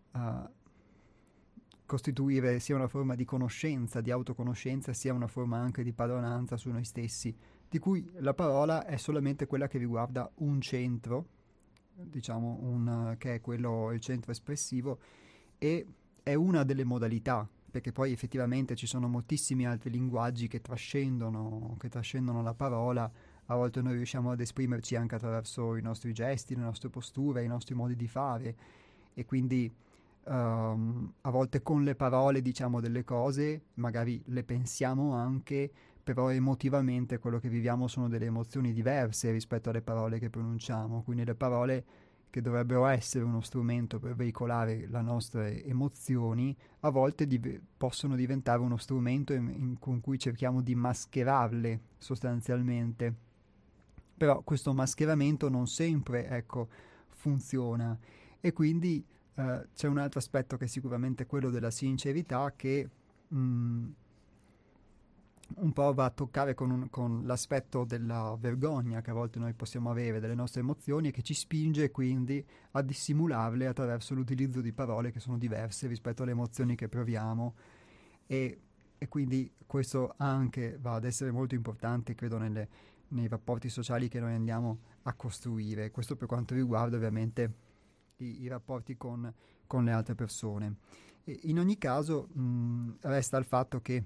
costituire sia una forma di conoscenza, di autoconoscenza, sia una forma anche di padronanza su noi stessi, di cui la parola è solamente quella che riguarda un centro, diciamo che è quello, il centro espressivo, e è una delle modalità, perché poi effettivamente ci sono moltissimi altri linguaggi che trascendono la parola. A volte noi riusciamo ad esprimerci anche attraverso i nostri gesti, le nostre posture, i nostri modi di fare, e quindi a volte con le parole diciamo delle cose, magari le pensiamo anche, però emotivamente quello che viviamo sono delle emozioni diverse rispetto alle parole che pronunciamo. Quindi le parole, che dovrebbero essere uno strumento per veicolare le nostre emozioni, a volte possono diventare uno strumento con cui cerchiamo di mascherarle sostanzialmente. Però questo mascheramento non sempre, ecco, funziona, e quindi c'è un altro aspetto che è sicuramente quello della sincerità, che un po' va a toccare con l'aspetto della vergogna che a volte noi possiamo avere delle nostre emozioni, e che ci spinge quindi a dissimularle attraverso l'utilizzo di parole che sono diverse rispetto alle emozioni che proviamo, e quindi questo anche va ad essere molto importante, credo, nei rapporti sociali che noi andiamo a costruire. Questo per quanto riguarda ovviamente i rapporti con le altre persone. E in ogni caso resta il fatto che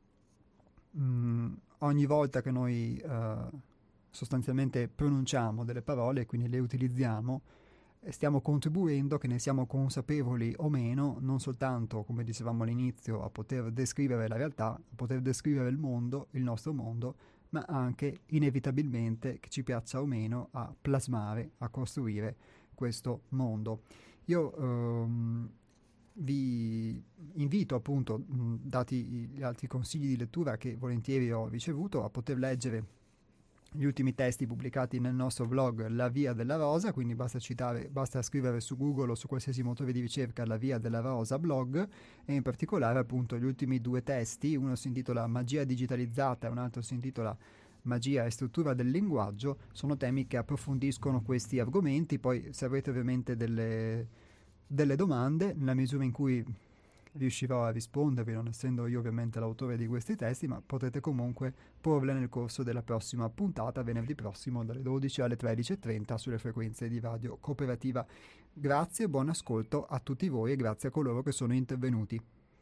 ogni volta che noi sostanzialmente pronunciamo delle parole, quindi le utilizziamo, stiamo contribuendo, che ne siamo consapevoli o meno, non soltanto, come dicevamo all'inizio, a poter descrivere la realtà, a poter descrivere il mondo, il nostro mondo, ma anche inevitabilmente, che ci piaccia o meno, a plasmare, a costruire questo mondo. Io vi invito appunto, dati gli altri consigli di lettura che volentieri ho ricevuto, a poter leggere gli ultimi testi pubblicati nel nostro blog La Via della Rosa, quindi basta scrivere su Google o su qualsiasi motore di ricerca La Via della Rosa blog, e in particolare appunto gli ultimi due testi, uno si intitola Magia digitalizzata e un altro si intitola Magia e struttura del linguaggio. Sono temi che approfondiscono questi argomenti. Poi se avrete ovviamente delle domande, nella misura in cui riuscirò a rispondervi, non essendo io ovviamente l'autore di questi testi, ma potete comunque porle nel corso della prossima puntata, venerdì prossimo dalle 12 alle 13:30 sulle frequenze di Radio Cooperativa. Grazie, buon ascolto a tutti voi e grazie a coloro che sono intervenuti.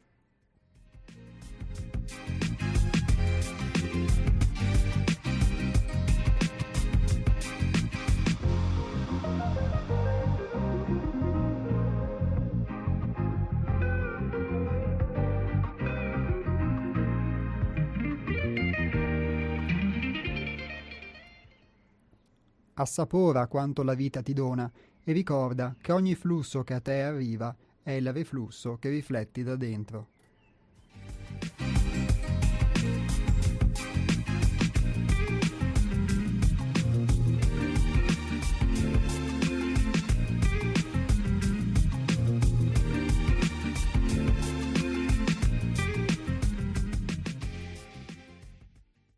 Assapora quanto la vita ti dona e ricorda che ogni flusso che a te arriva è il riflusso che rifletti da dentro.